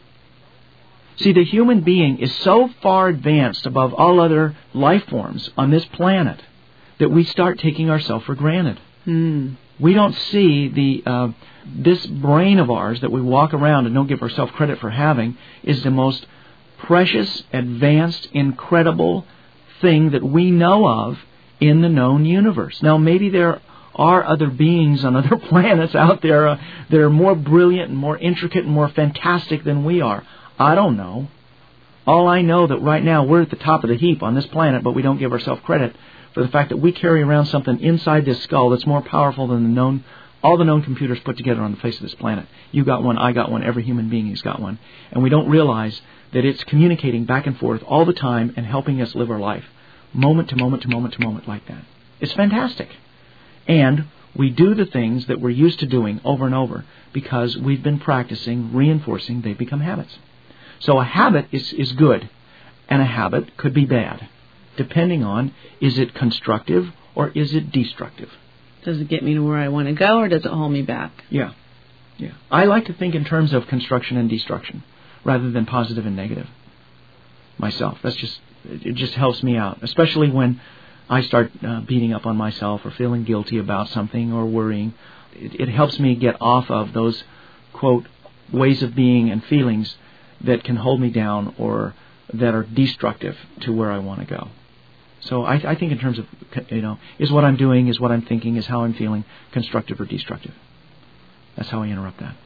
See, the human being is so far advanced above all other life forms on this planet that we start taking ourselves for granted. Hmm. We don't see the uh, this brain of ours that we walk around and don't give ourselves credit for having is the most precious, advanced, incredible thing that we know of in the known universe. Now, maybe there are other beings on other planets out there uh, that are more brilliant and more intricate and more fantastic than we are. I don't know. All I know that right now we're at the top of the heap on this planet, but we don't give ourselves credit for the fact that we carry around something inside this skull that's more powerful than the known, all the known computers put together on the face of this planet. You got one, I got one, every human being has got one. And we don't realize that it's communicating back and forth all the time and helping us live our life, moment to moment to moment to moment like that. It's fantastic. And we do the things that we're used to doing over and over because we've been practicing, reinforcing, they become habits. So a habit is, is good, and a habit could be bad, depending on, is it constructive or is it destructive? Does it get me to where I want to go, or does it hold me back? Yeah. yeah. I like to think in terms of construction and destruction, rather than positive and negative, myself. That's just, it just helps me out, especially when I start uh, beating up on myself or feeling guilty about something or worrying, it, it helps me get off of those, quote, ways of being and feelings that can hold me down or that are destructive to where I want to go. So I, I think in terms of, you know, is what I'm doing, is what I'm thinking, is how I'm feeling constructive or destructive? That's how I interrupt that.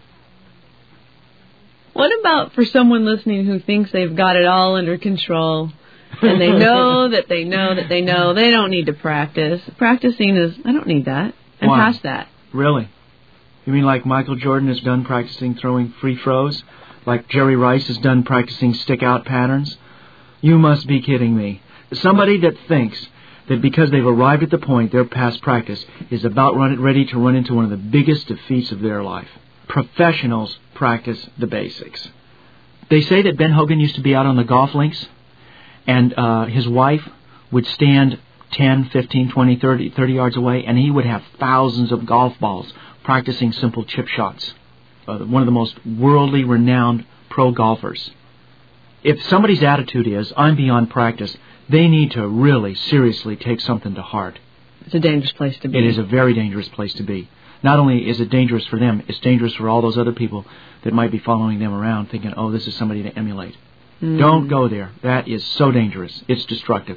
What about for someone listening who thinks they've got it all under control and they know that they know that they know they don't need to practice? Practicing is, I don't need that. I'm Why? past that. Really? You mean like Michael Jordan is done practicing throwing free throws? Like Jerry Rice is done practicing stick-out patterns? You must be kidding me. Somebody that thinks that because they've arrived at the point their past practice is about run, ready to run into one of the biggest defeats of their life. Professionals practice the basics. They say that Ben Hogan used to be out on the golf links and uh, his wife would stand ten, fifteen, twenty, thirty, thirty yards away and he would have thousands of golf balls practicing simple chip shots. Uh, one of the most worldly renowned pro golfers. If somebody's attitude is, I'm beyond practice, they need to really seriously take something to heart. It's a dangerous place to be. It is a very dangerous place to be. Not only is it dangerous for them, it's dangerous for all those other people that might be following them around thinking, oh, this is somebody to emulate. Mm. Don't go there. That is so dangerous. It's destructive.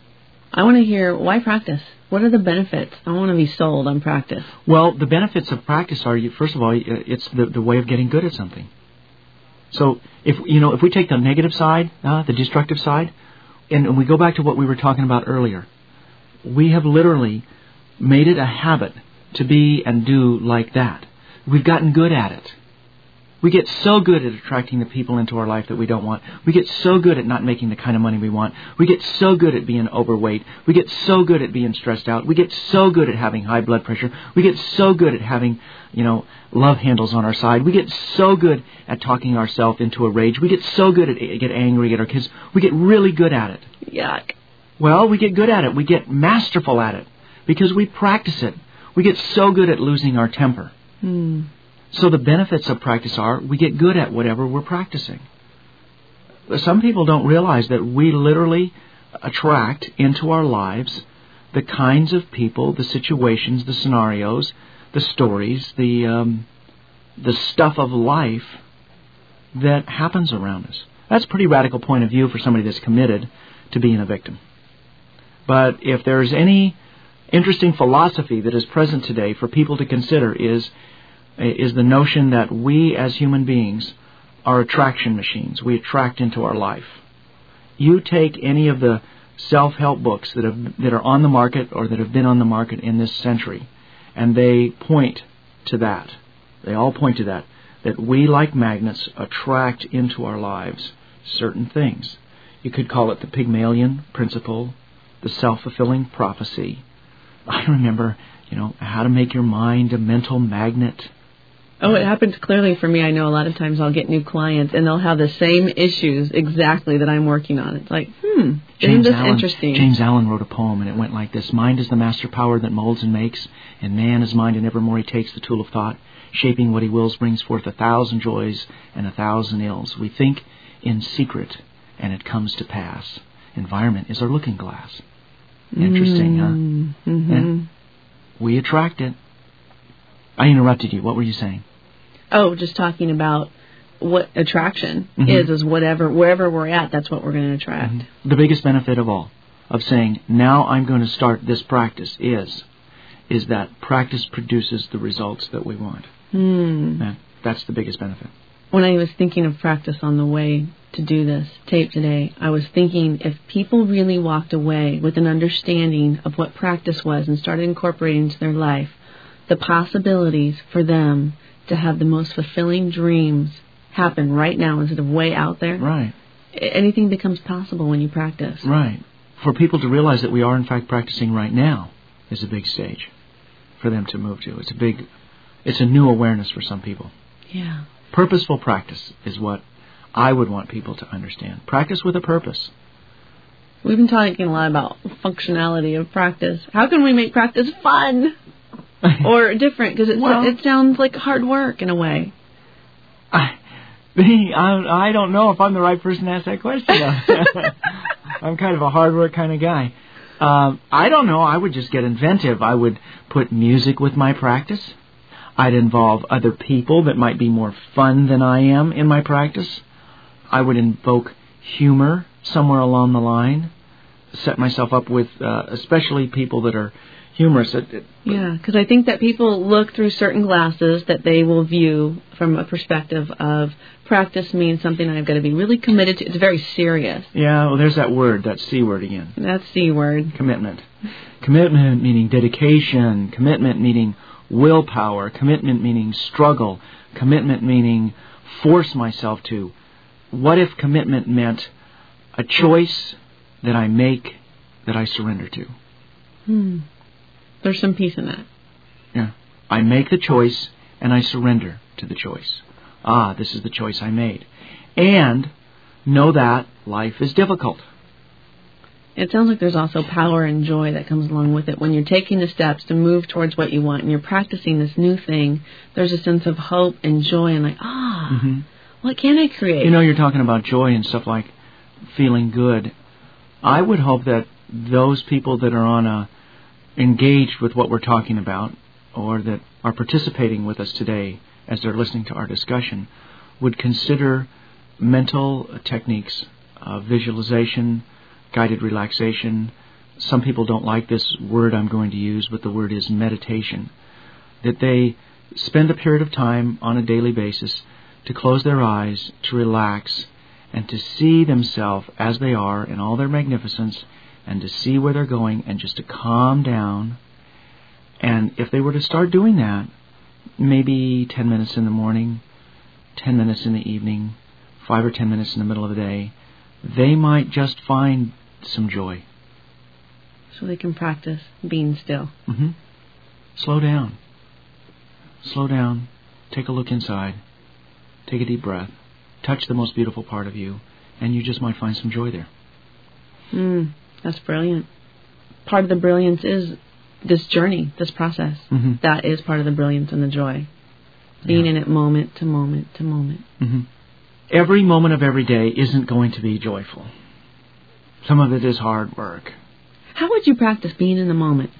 I want to hear, why practice? What are the benefits? I want to be sold on practice. Well, the benefits of practice are, first of all, it's the, the way of getting good at something. So, if you know, if we take the negative side, uh, the destructive side, and, and we go back to what we were talking about earlier, we have literally made it a habit to be and do like that. We've gotten good at it. We get so good at attracting the people into our life that we don't want. We get so good at not making the kind of money we want. We get so good at being overweight. We get so good at being stressed out. We get so good at having high blood pressure. We get so good at having, you know, love handles on our side. We get so good at talking ourselves into a rage. We get so good at get angry at our kids. We get really good at it. Yuck. Well, we get good at it. We get masterful at it because we practice it. We get so good at losing our temper. Hmm. So the benefits of practice are we get good at whatever we're practicing. Some people don't realize that we literally attract into our lives the kinds of people, the situations, the scenarios, the stories, the um, the stuff of life that happens around us. That's a pretty radical point of view for somebody that's committed to being a victim. But if there's any interesting philosophy that is present today for people to consider is is the notion that we as human beings are attraction machines. We attract into our life. You take any of the self-help books that have that are on the market or that have been on the market in this century, and they point to that. They all point to that, that we, like magnets, attract into our lives certain things. You could call it the Pygmalion principle, the self-fulfilling prophecy. I remember, you know, how to make your mind a mental magnet. Oh, it happens clearly for me. I know a lot of times I'll get new clients and they'll have the same issues exactly that I'm working on. It's like, hmm, isn't this interesting? James Allen wrote a poem and it went like this. Mind is the master power that molds and makes, and man is mind and evermore he takes the tool of thought. Shaping what he wills brings forth a thousand joys and a thousand ills. We think in secret and it comes to pass. Environment is our looking glass. Interesting, mm, huh? Mm-hmm. Yeah. We attract it. I interrupted you. What were you saying? Oh, just talking about what attraction mm-hmm. is, is whatever, wherever we're at, that's what we're going to attract. Mm-hmm. The biggest benefit of all, of saying, now I'm going to start this practice, is, is that practice produces the results that we want. Hmm. That, that's the biggest benefit. When I was thinking of practice on the way to do this tape today, I was thinking if people really walked away with an understanding of what practice was and started incorporating into their life, the possibilities for them to have the most fulfilling dreams happen right now instead of way out there. Right. Anything becomes possible when you practice. Right. For people to realize that we are in fact practicing right now is a big stage for them to move to. It's a big, it's a new awareness for some people. Yeah. Purposeful practice is what I would want people to understand. Practice with a purpose. We've been talking a lot about functionality of practice. How can we make practice fun? Or different, because it, well, it sounds like hard work in a way. I, I don't know if I'm the right person to ask that question. I'm kind of a hard work kind of guy. Um, I don't know. I would just get inventive. I would put music with my practice. I'd involve other people that might be more fun than I am in my practice. I would invoke humor somewhere along the line. Set myself up with uh, especially people that are humorous. Yeah, because I think that people look through certain glasses that they will view from a perspective of practice means something I've got to be really committed to. It's very serious. Yeah, well, there's that word, that C word again. That C word. Commitment. Commitment meaning dedication. Commitment meaning willpower. Commitment meaning struggle. Commitment meaning force myself to. What if commitment meant a choice that I make, that I surrender to? Hmm. There's some peace in that. Yeah. I make the choice and I surrender to the choice. Ah, this is the choice I made. And know that life is difficult. It sounds like there's also power and joy that comes along with it. When you're taking the steps to move towards what you want and you're practicing this new thing, there's a sense of hope and joy and like, ah, mm-hmm. what can I create? You know, you're talking about joy and stuff like feeling good. I would hope that those people that are on a engaged with what we're talking about, or that are participating with us today as they're listening to our discussion, would consider mental techniques, uh, visualization, guided relaxation. Some people don't like this word I'm going to use, but the word is meditation. That they spend a period of time on a daily basis to close their eyes, to relax, and to see themselves as they are in all their magnificence, and to see where they're going, and just to calm down. And if they were to start doing that, maybe ten minutes in the morning, ten minutes in the evening, five or ten minutes in the middle of the day, they might just find some joy. So they can practice being still. Mm-hmm. Slow down. Slow down. Take a look inside. Take a deep breath. Touch the most beautiful part of you, and you just might find some joy there. Mm, that's brilliant. Part of the brilliance is this journey, this process. Mm-hmm. That is part of the brilliance and the joy. Being yeah. in it moment to moment to moment. Mm-hmm. Every moment of every day isn't going to be joyful. Some of it is hard work. How would you practice being in the moment?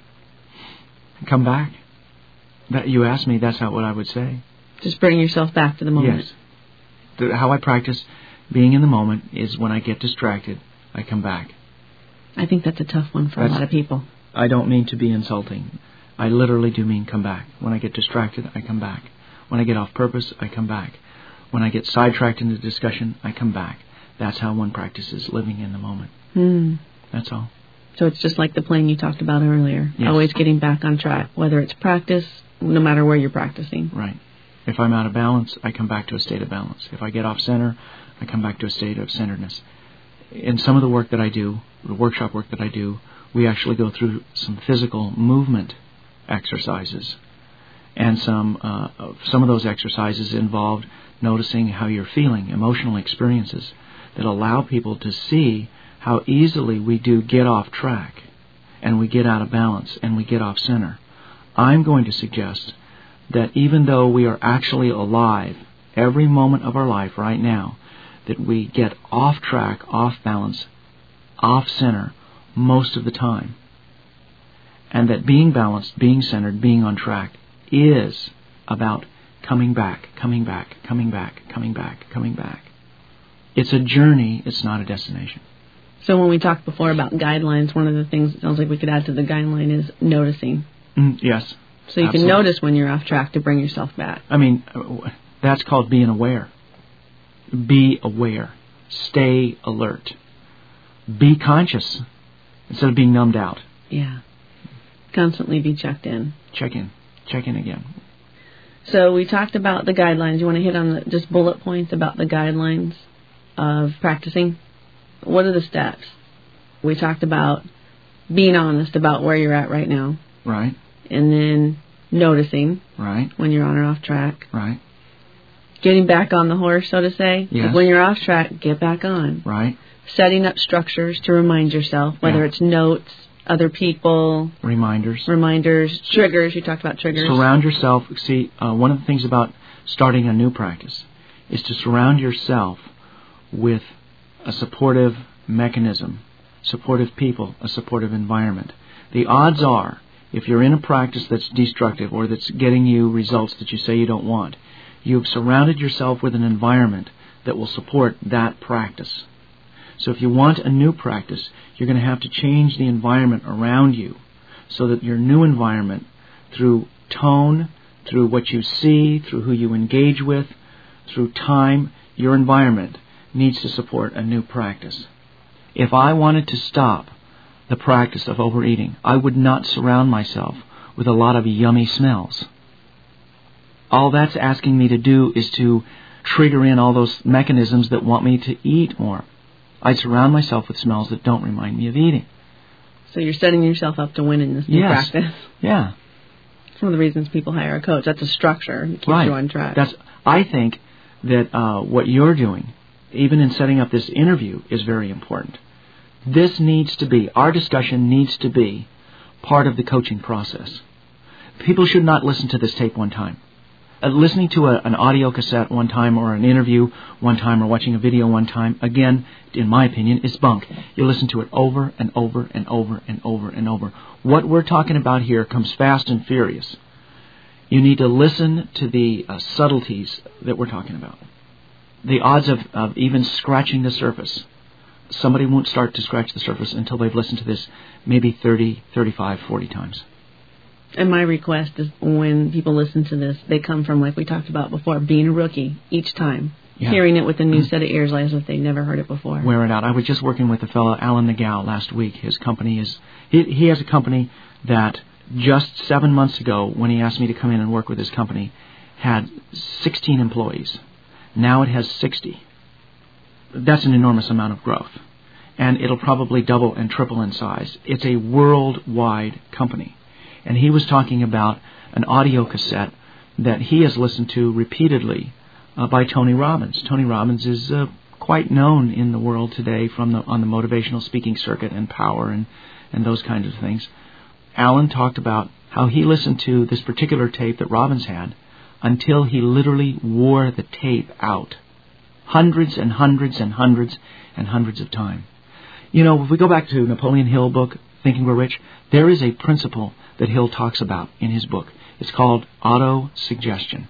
Come back. That you asked me, that's not what I would say. Just bring yourself back to the moment. Yes. The, how I practice being in the moment is when I get distracted, I come back. I think that's a tough one for that's, a lot of people. I don't mean to be insulting. I literally do mean come back. When I get distracted, I come back. When I get off purpose, I come back. When I get sidetracked into discussion, I come back. That's how one practices living in the moment. Hmm. That's all. So it's just like the plane you talked about earlier. Yes. Always getting back on track, whether it's practice, no matter where you're practicing. Right. If I'm out of balance, I come back to a state of balance. If I get off center, I come back to a state of centeredness. In some of the work that I do, the workshop work that I do, we actually go through some physical movement exercises. And some uh, some of those exercises involved noticing how you're feeling, emotional experiences that allow people to see how easily we do get off track and we get out of balance and we get off center. I'm going to suggest that even though we are actually alive every moment of our life right now, that we get off track, off balance, off center most of the time. And that being balanced, being centered, being on track is about coming back, coming back, coming back, coming back, coming back. It's a journey, it's not a destination. So when we talked before about guidelines, one of the things it sounds like we could add to the guideline is noticing. Mm, yes. So you absolutely. can notice when you're off track to bring yourself back. I mean, that's called being aware. Be aware. Stay alert. Be conscious instead of being numbed out. Yeah. Constantly be checked in. Check in. Check in again. So we talked about the guidelines. You want to hit on the, just bullet points about the guidelines of practicing? What are the steps? We talked about being honest about where you're at right now. Right. And then noticing. Right. When you're on or off track. Right. Getting back on the horse, so to say. Yes. Like when you're off track, get back on. Right. Setting up structures to remind yourself, whether yeah. it's notes, other people. Reminders. Reminders. Triggers. You talked about triggers. Surround yourself. See, uh, one of the things about starting a new practice is to surround yourself with a supportive mechanism supportive people, a supportive environment. The odds are, if you're in a practice that's destructive or that's getting you results that you say you don't want, you've surrounded yourself with an environment that will support that practice. So if you want a new practice, you're going to have to change the environment around you so that your new environment, through tone, through what you see, through who you engage with, through time, your environment needs to support a new practice. If I wanted to stop the practice of overeating, I would not surround myself with a lot of yummy smells. All that's asking me to do is to trigger in all those mechanisms that want me to eat more. I surround myself with smells that don't remind me of eating. So you're setting yourself up to win in this new yes. practice. Yeah. It's one of the reasons people hire a coach. That's a structure that keeps right. you on track. That's. I think that uh, what you're doing, even in setting up this interview, is very important. This needs to be, our discussion needs to be part of the coaching process. People should not listen to this tape one time. Uh, listening to a, an audio cassette one time or an interview one time or watching a video one time, again, in my opinion, is bunk. You listen to it over and over and over and over and over. What we're talking about here comes fast and furious. You need to listen to the uh, subtleties that we're talking about. The odds of, of even scratching the surface. Somebody won't start to scratch the surface until they've listened to this maybe thirty, thirty-five, forty times. And my request is when people listen to this, they come from, like we talked about before, being a rookie each time. Yeah. Hearing it with a new set of ears as if they never heard it before. Wear it out. I was just working with a fellow, Alan Nagel, last week. His company is, he, he has a company that just seven months ago, when he asked me to come in and work with his company, had sixteen employees. Now it has sixty. That's an enormous amount of growth. And it'll probably double and triple in size. It's a worldwide company. And he was talking about an audio cassette that he has listened to repeatedly uh, by Tony Robbins. Tony Robbins is uh, quite known in the world today from the, on the motivational speaking circuit and power and, and those kinds of things. Alan talked about how he listened to this particular tape that Robbins had until he literally wore the tape out. Hundreds and hundreds and hundreds and hundreds of times. You know, if we go back to Napoleon Hill book, Think and Grow Rich, there is a principle that Hill talks about in his book. It's called auto-suggestion.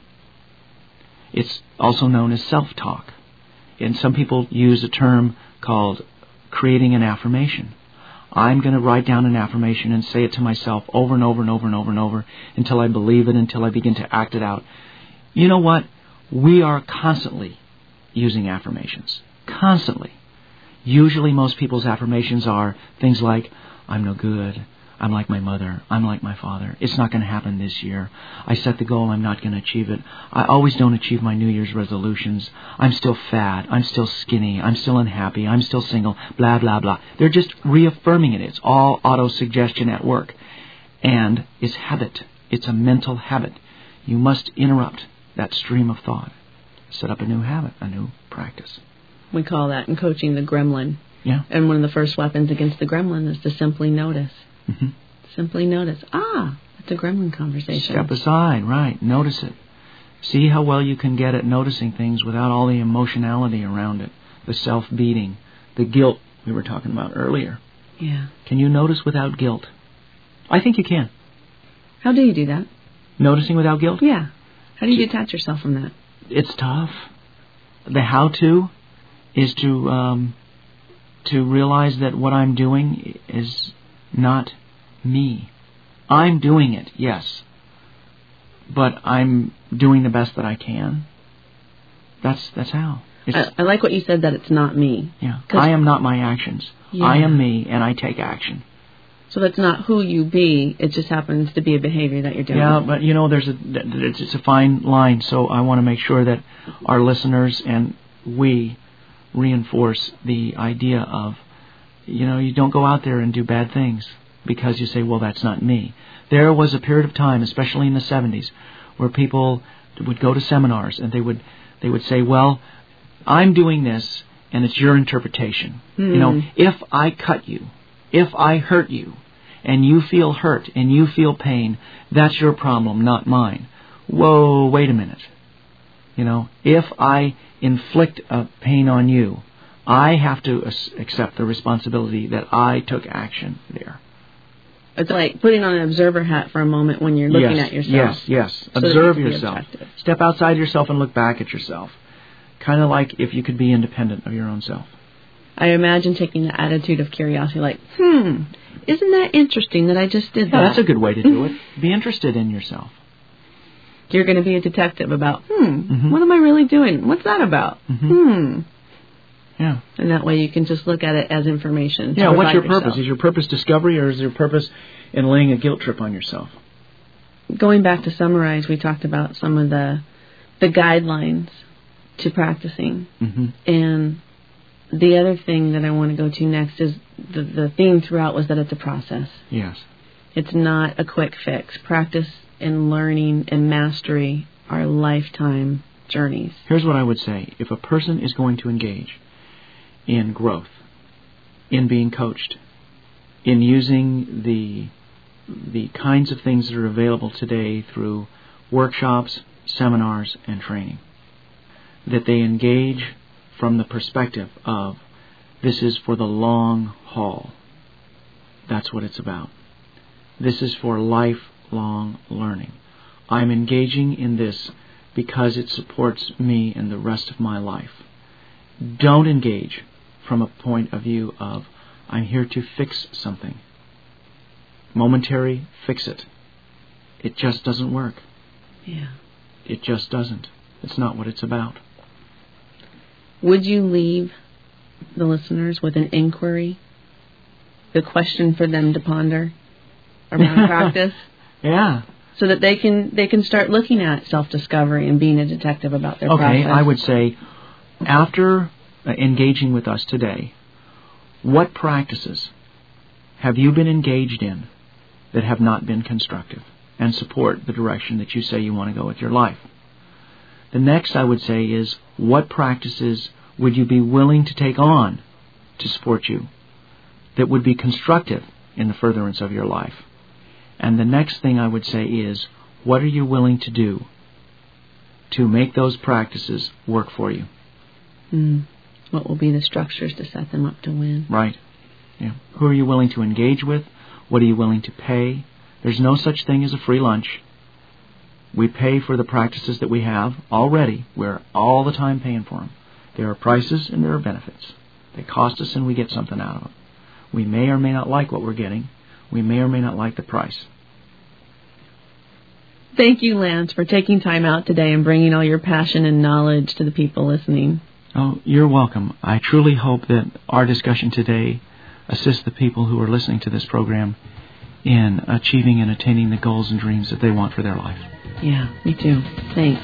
It's also known as self-talk. And some people use a term called creating an affirmation. I'm going to write down an affirmation and say it to myself over and over and over and over and over until I believe it, until I begin to act it out. You know what? We are constantly using affirmations. Constantly. Usually most people's affirmations are things like, I'm no good, I'm like my mother, I'm like my father, it's not going to happen this year, I set the goal, I'm not going to achieve it, I always don't achieve my New Year's resolutions, I'm still fat, I'm still skinny, I'm still unhappy, I'm still single, blah, blah, blah. They're just reaffirming it. It's all auto-suggestion at work. And it's habit. It's a mental habit. You must interrupt that stream of thought. Set up a new habit, a new practice. We call that in coaching the gremlin. Yeah. And one of the first weapons against the gremlin is to simply notice. Mm-hmm. Simply notice. Ah, it's a gremlin conversation. Step aside, right. Notice it. See how well you can get at noticing things without all the emotionality around it. The self-beating, the guilt we were talking about earlier. Yeah. Can you notice without guilt? I think you can. How do you do that? Noticing without guilt? Yeah. How do you detach yourself from that? It's tough. The how-to is to um, to realize that what I'm doing is not me. I'm doing it, yes, but I'm doing the best that I can. That's that's how. I, I like what you said, that it's not me. Yeah, I am not my actions. Yeah. I am me, and I take action. So that's not who you be. It just happens to be a behavior that you're doing. Yeah, but you know, there's a it's, it's a fine line. So I want to make sure that our listeners and we reinforce the idea of, you know, you don't go out there and do bad things because you say, well, that's not me. There was a period of time, especially in the seventies, where people would go to seminars and they would they would say, well, I'm doing this and it's your interpretation. Mm. You know, if I cut you, if I hurt you, and you feel hurt and you feel pain, that's your problem, not mine. Whoa, wait a minute. You know, if I inflict a pain on you, I have to as- accept the responsibility that I took action there. It's like putting on an observer hat for a moment when you're looking yes, at yourself. Yes, yes. So Observe you yourself. Step outside yourself and look back at yourself. Kind of like if you could be independent of your own self. I imagine taking the attitude of curiosity, like, hmm, isn't that interesting that I just did that? Yeah, that's a good way to do it. Be interested in yourself. You're going to be a detective about, hmm, mm-hmm. what am I really doing? What's that about? Mm-hmm. Hmm. Yeah. And that way you can just look at it as information. Yeah, what's your yourself. purpose? Is your purpose discovery, or is your purpose in laying a guilt trip on yourself? Going back to summarize, we talked about some of the the guidelines to practicing. Mm-hmm. And the other thing that I want to go to next is the, the theme throughout was that it's a process. Yes. It's not a quick fix. Practice and learning and mastery are lifetime journeys. Here's what I would say. If a person is going to engage in growth, in being coached, in using the the kinds of things that are available today through workshops, seminars, and training, that they engage from the perspective of this is for the long haul. That's what it's about. This is for lifelong learning. I'm engaging in this because it supports me and the rest of my life. Don't engage from a point of view of I'm here to fix something. Momentary, fix it. It just doesn't work. Yeah. It just doesn't. It's not what it's about. Would you leave the listeners with an inquiry, the question for them to ponder around practice? Yeah. So that they can they can start looking at self-discovery and being a detective about their okay, process. Okay, I would say, after uh, engaging with us today, what practices have you been engaged in that have not been constructive and support the direction that you say you want to go with your life? The next I would say is, what practices would you be willing to take on to support you that would be constructive in the furtherance of your life? And the next thing I would say is, what are you willing to do to make those practices work for you? Mm. What will be the structures to set them up to win? Right. Yeah. Who are you willing to engage with? What are you willing to pay? There's no such thing as a free lunch. We pay for the practices that we have already. We're all the time paying for them. There are prices and there are benefits. They cost us and we get something out of them. We may or may not like what we're getting. We may or may not like the price. Thank you, Lance, for taking time out today and bringing all your passion and knowledge to the people listening. Oh, you're welcome. I truly hope that our discussion today assists the people who are listening to this program in achieving and attaining the goals and dreams that they want for their life. Yeah, me too. Thanks.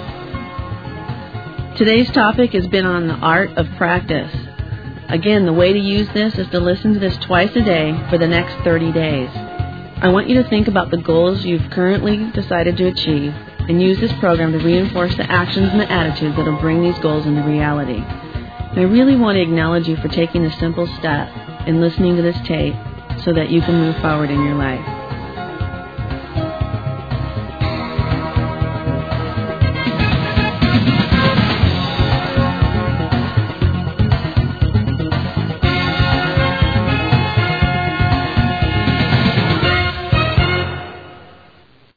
Today's topic has been on the art of practice. Again, the way to use this is to listen to this twice a day for the next thirty days. I want you to think about the goals you've currently decided to achieve and use this program to reinforce the actions and the attitudes that will bring these goals into reality. And I really want to acknowledge you for taking a simple step in listening to this tape so that you can move forward in your life.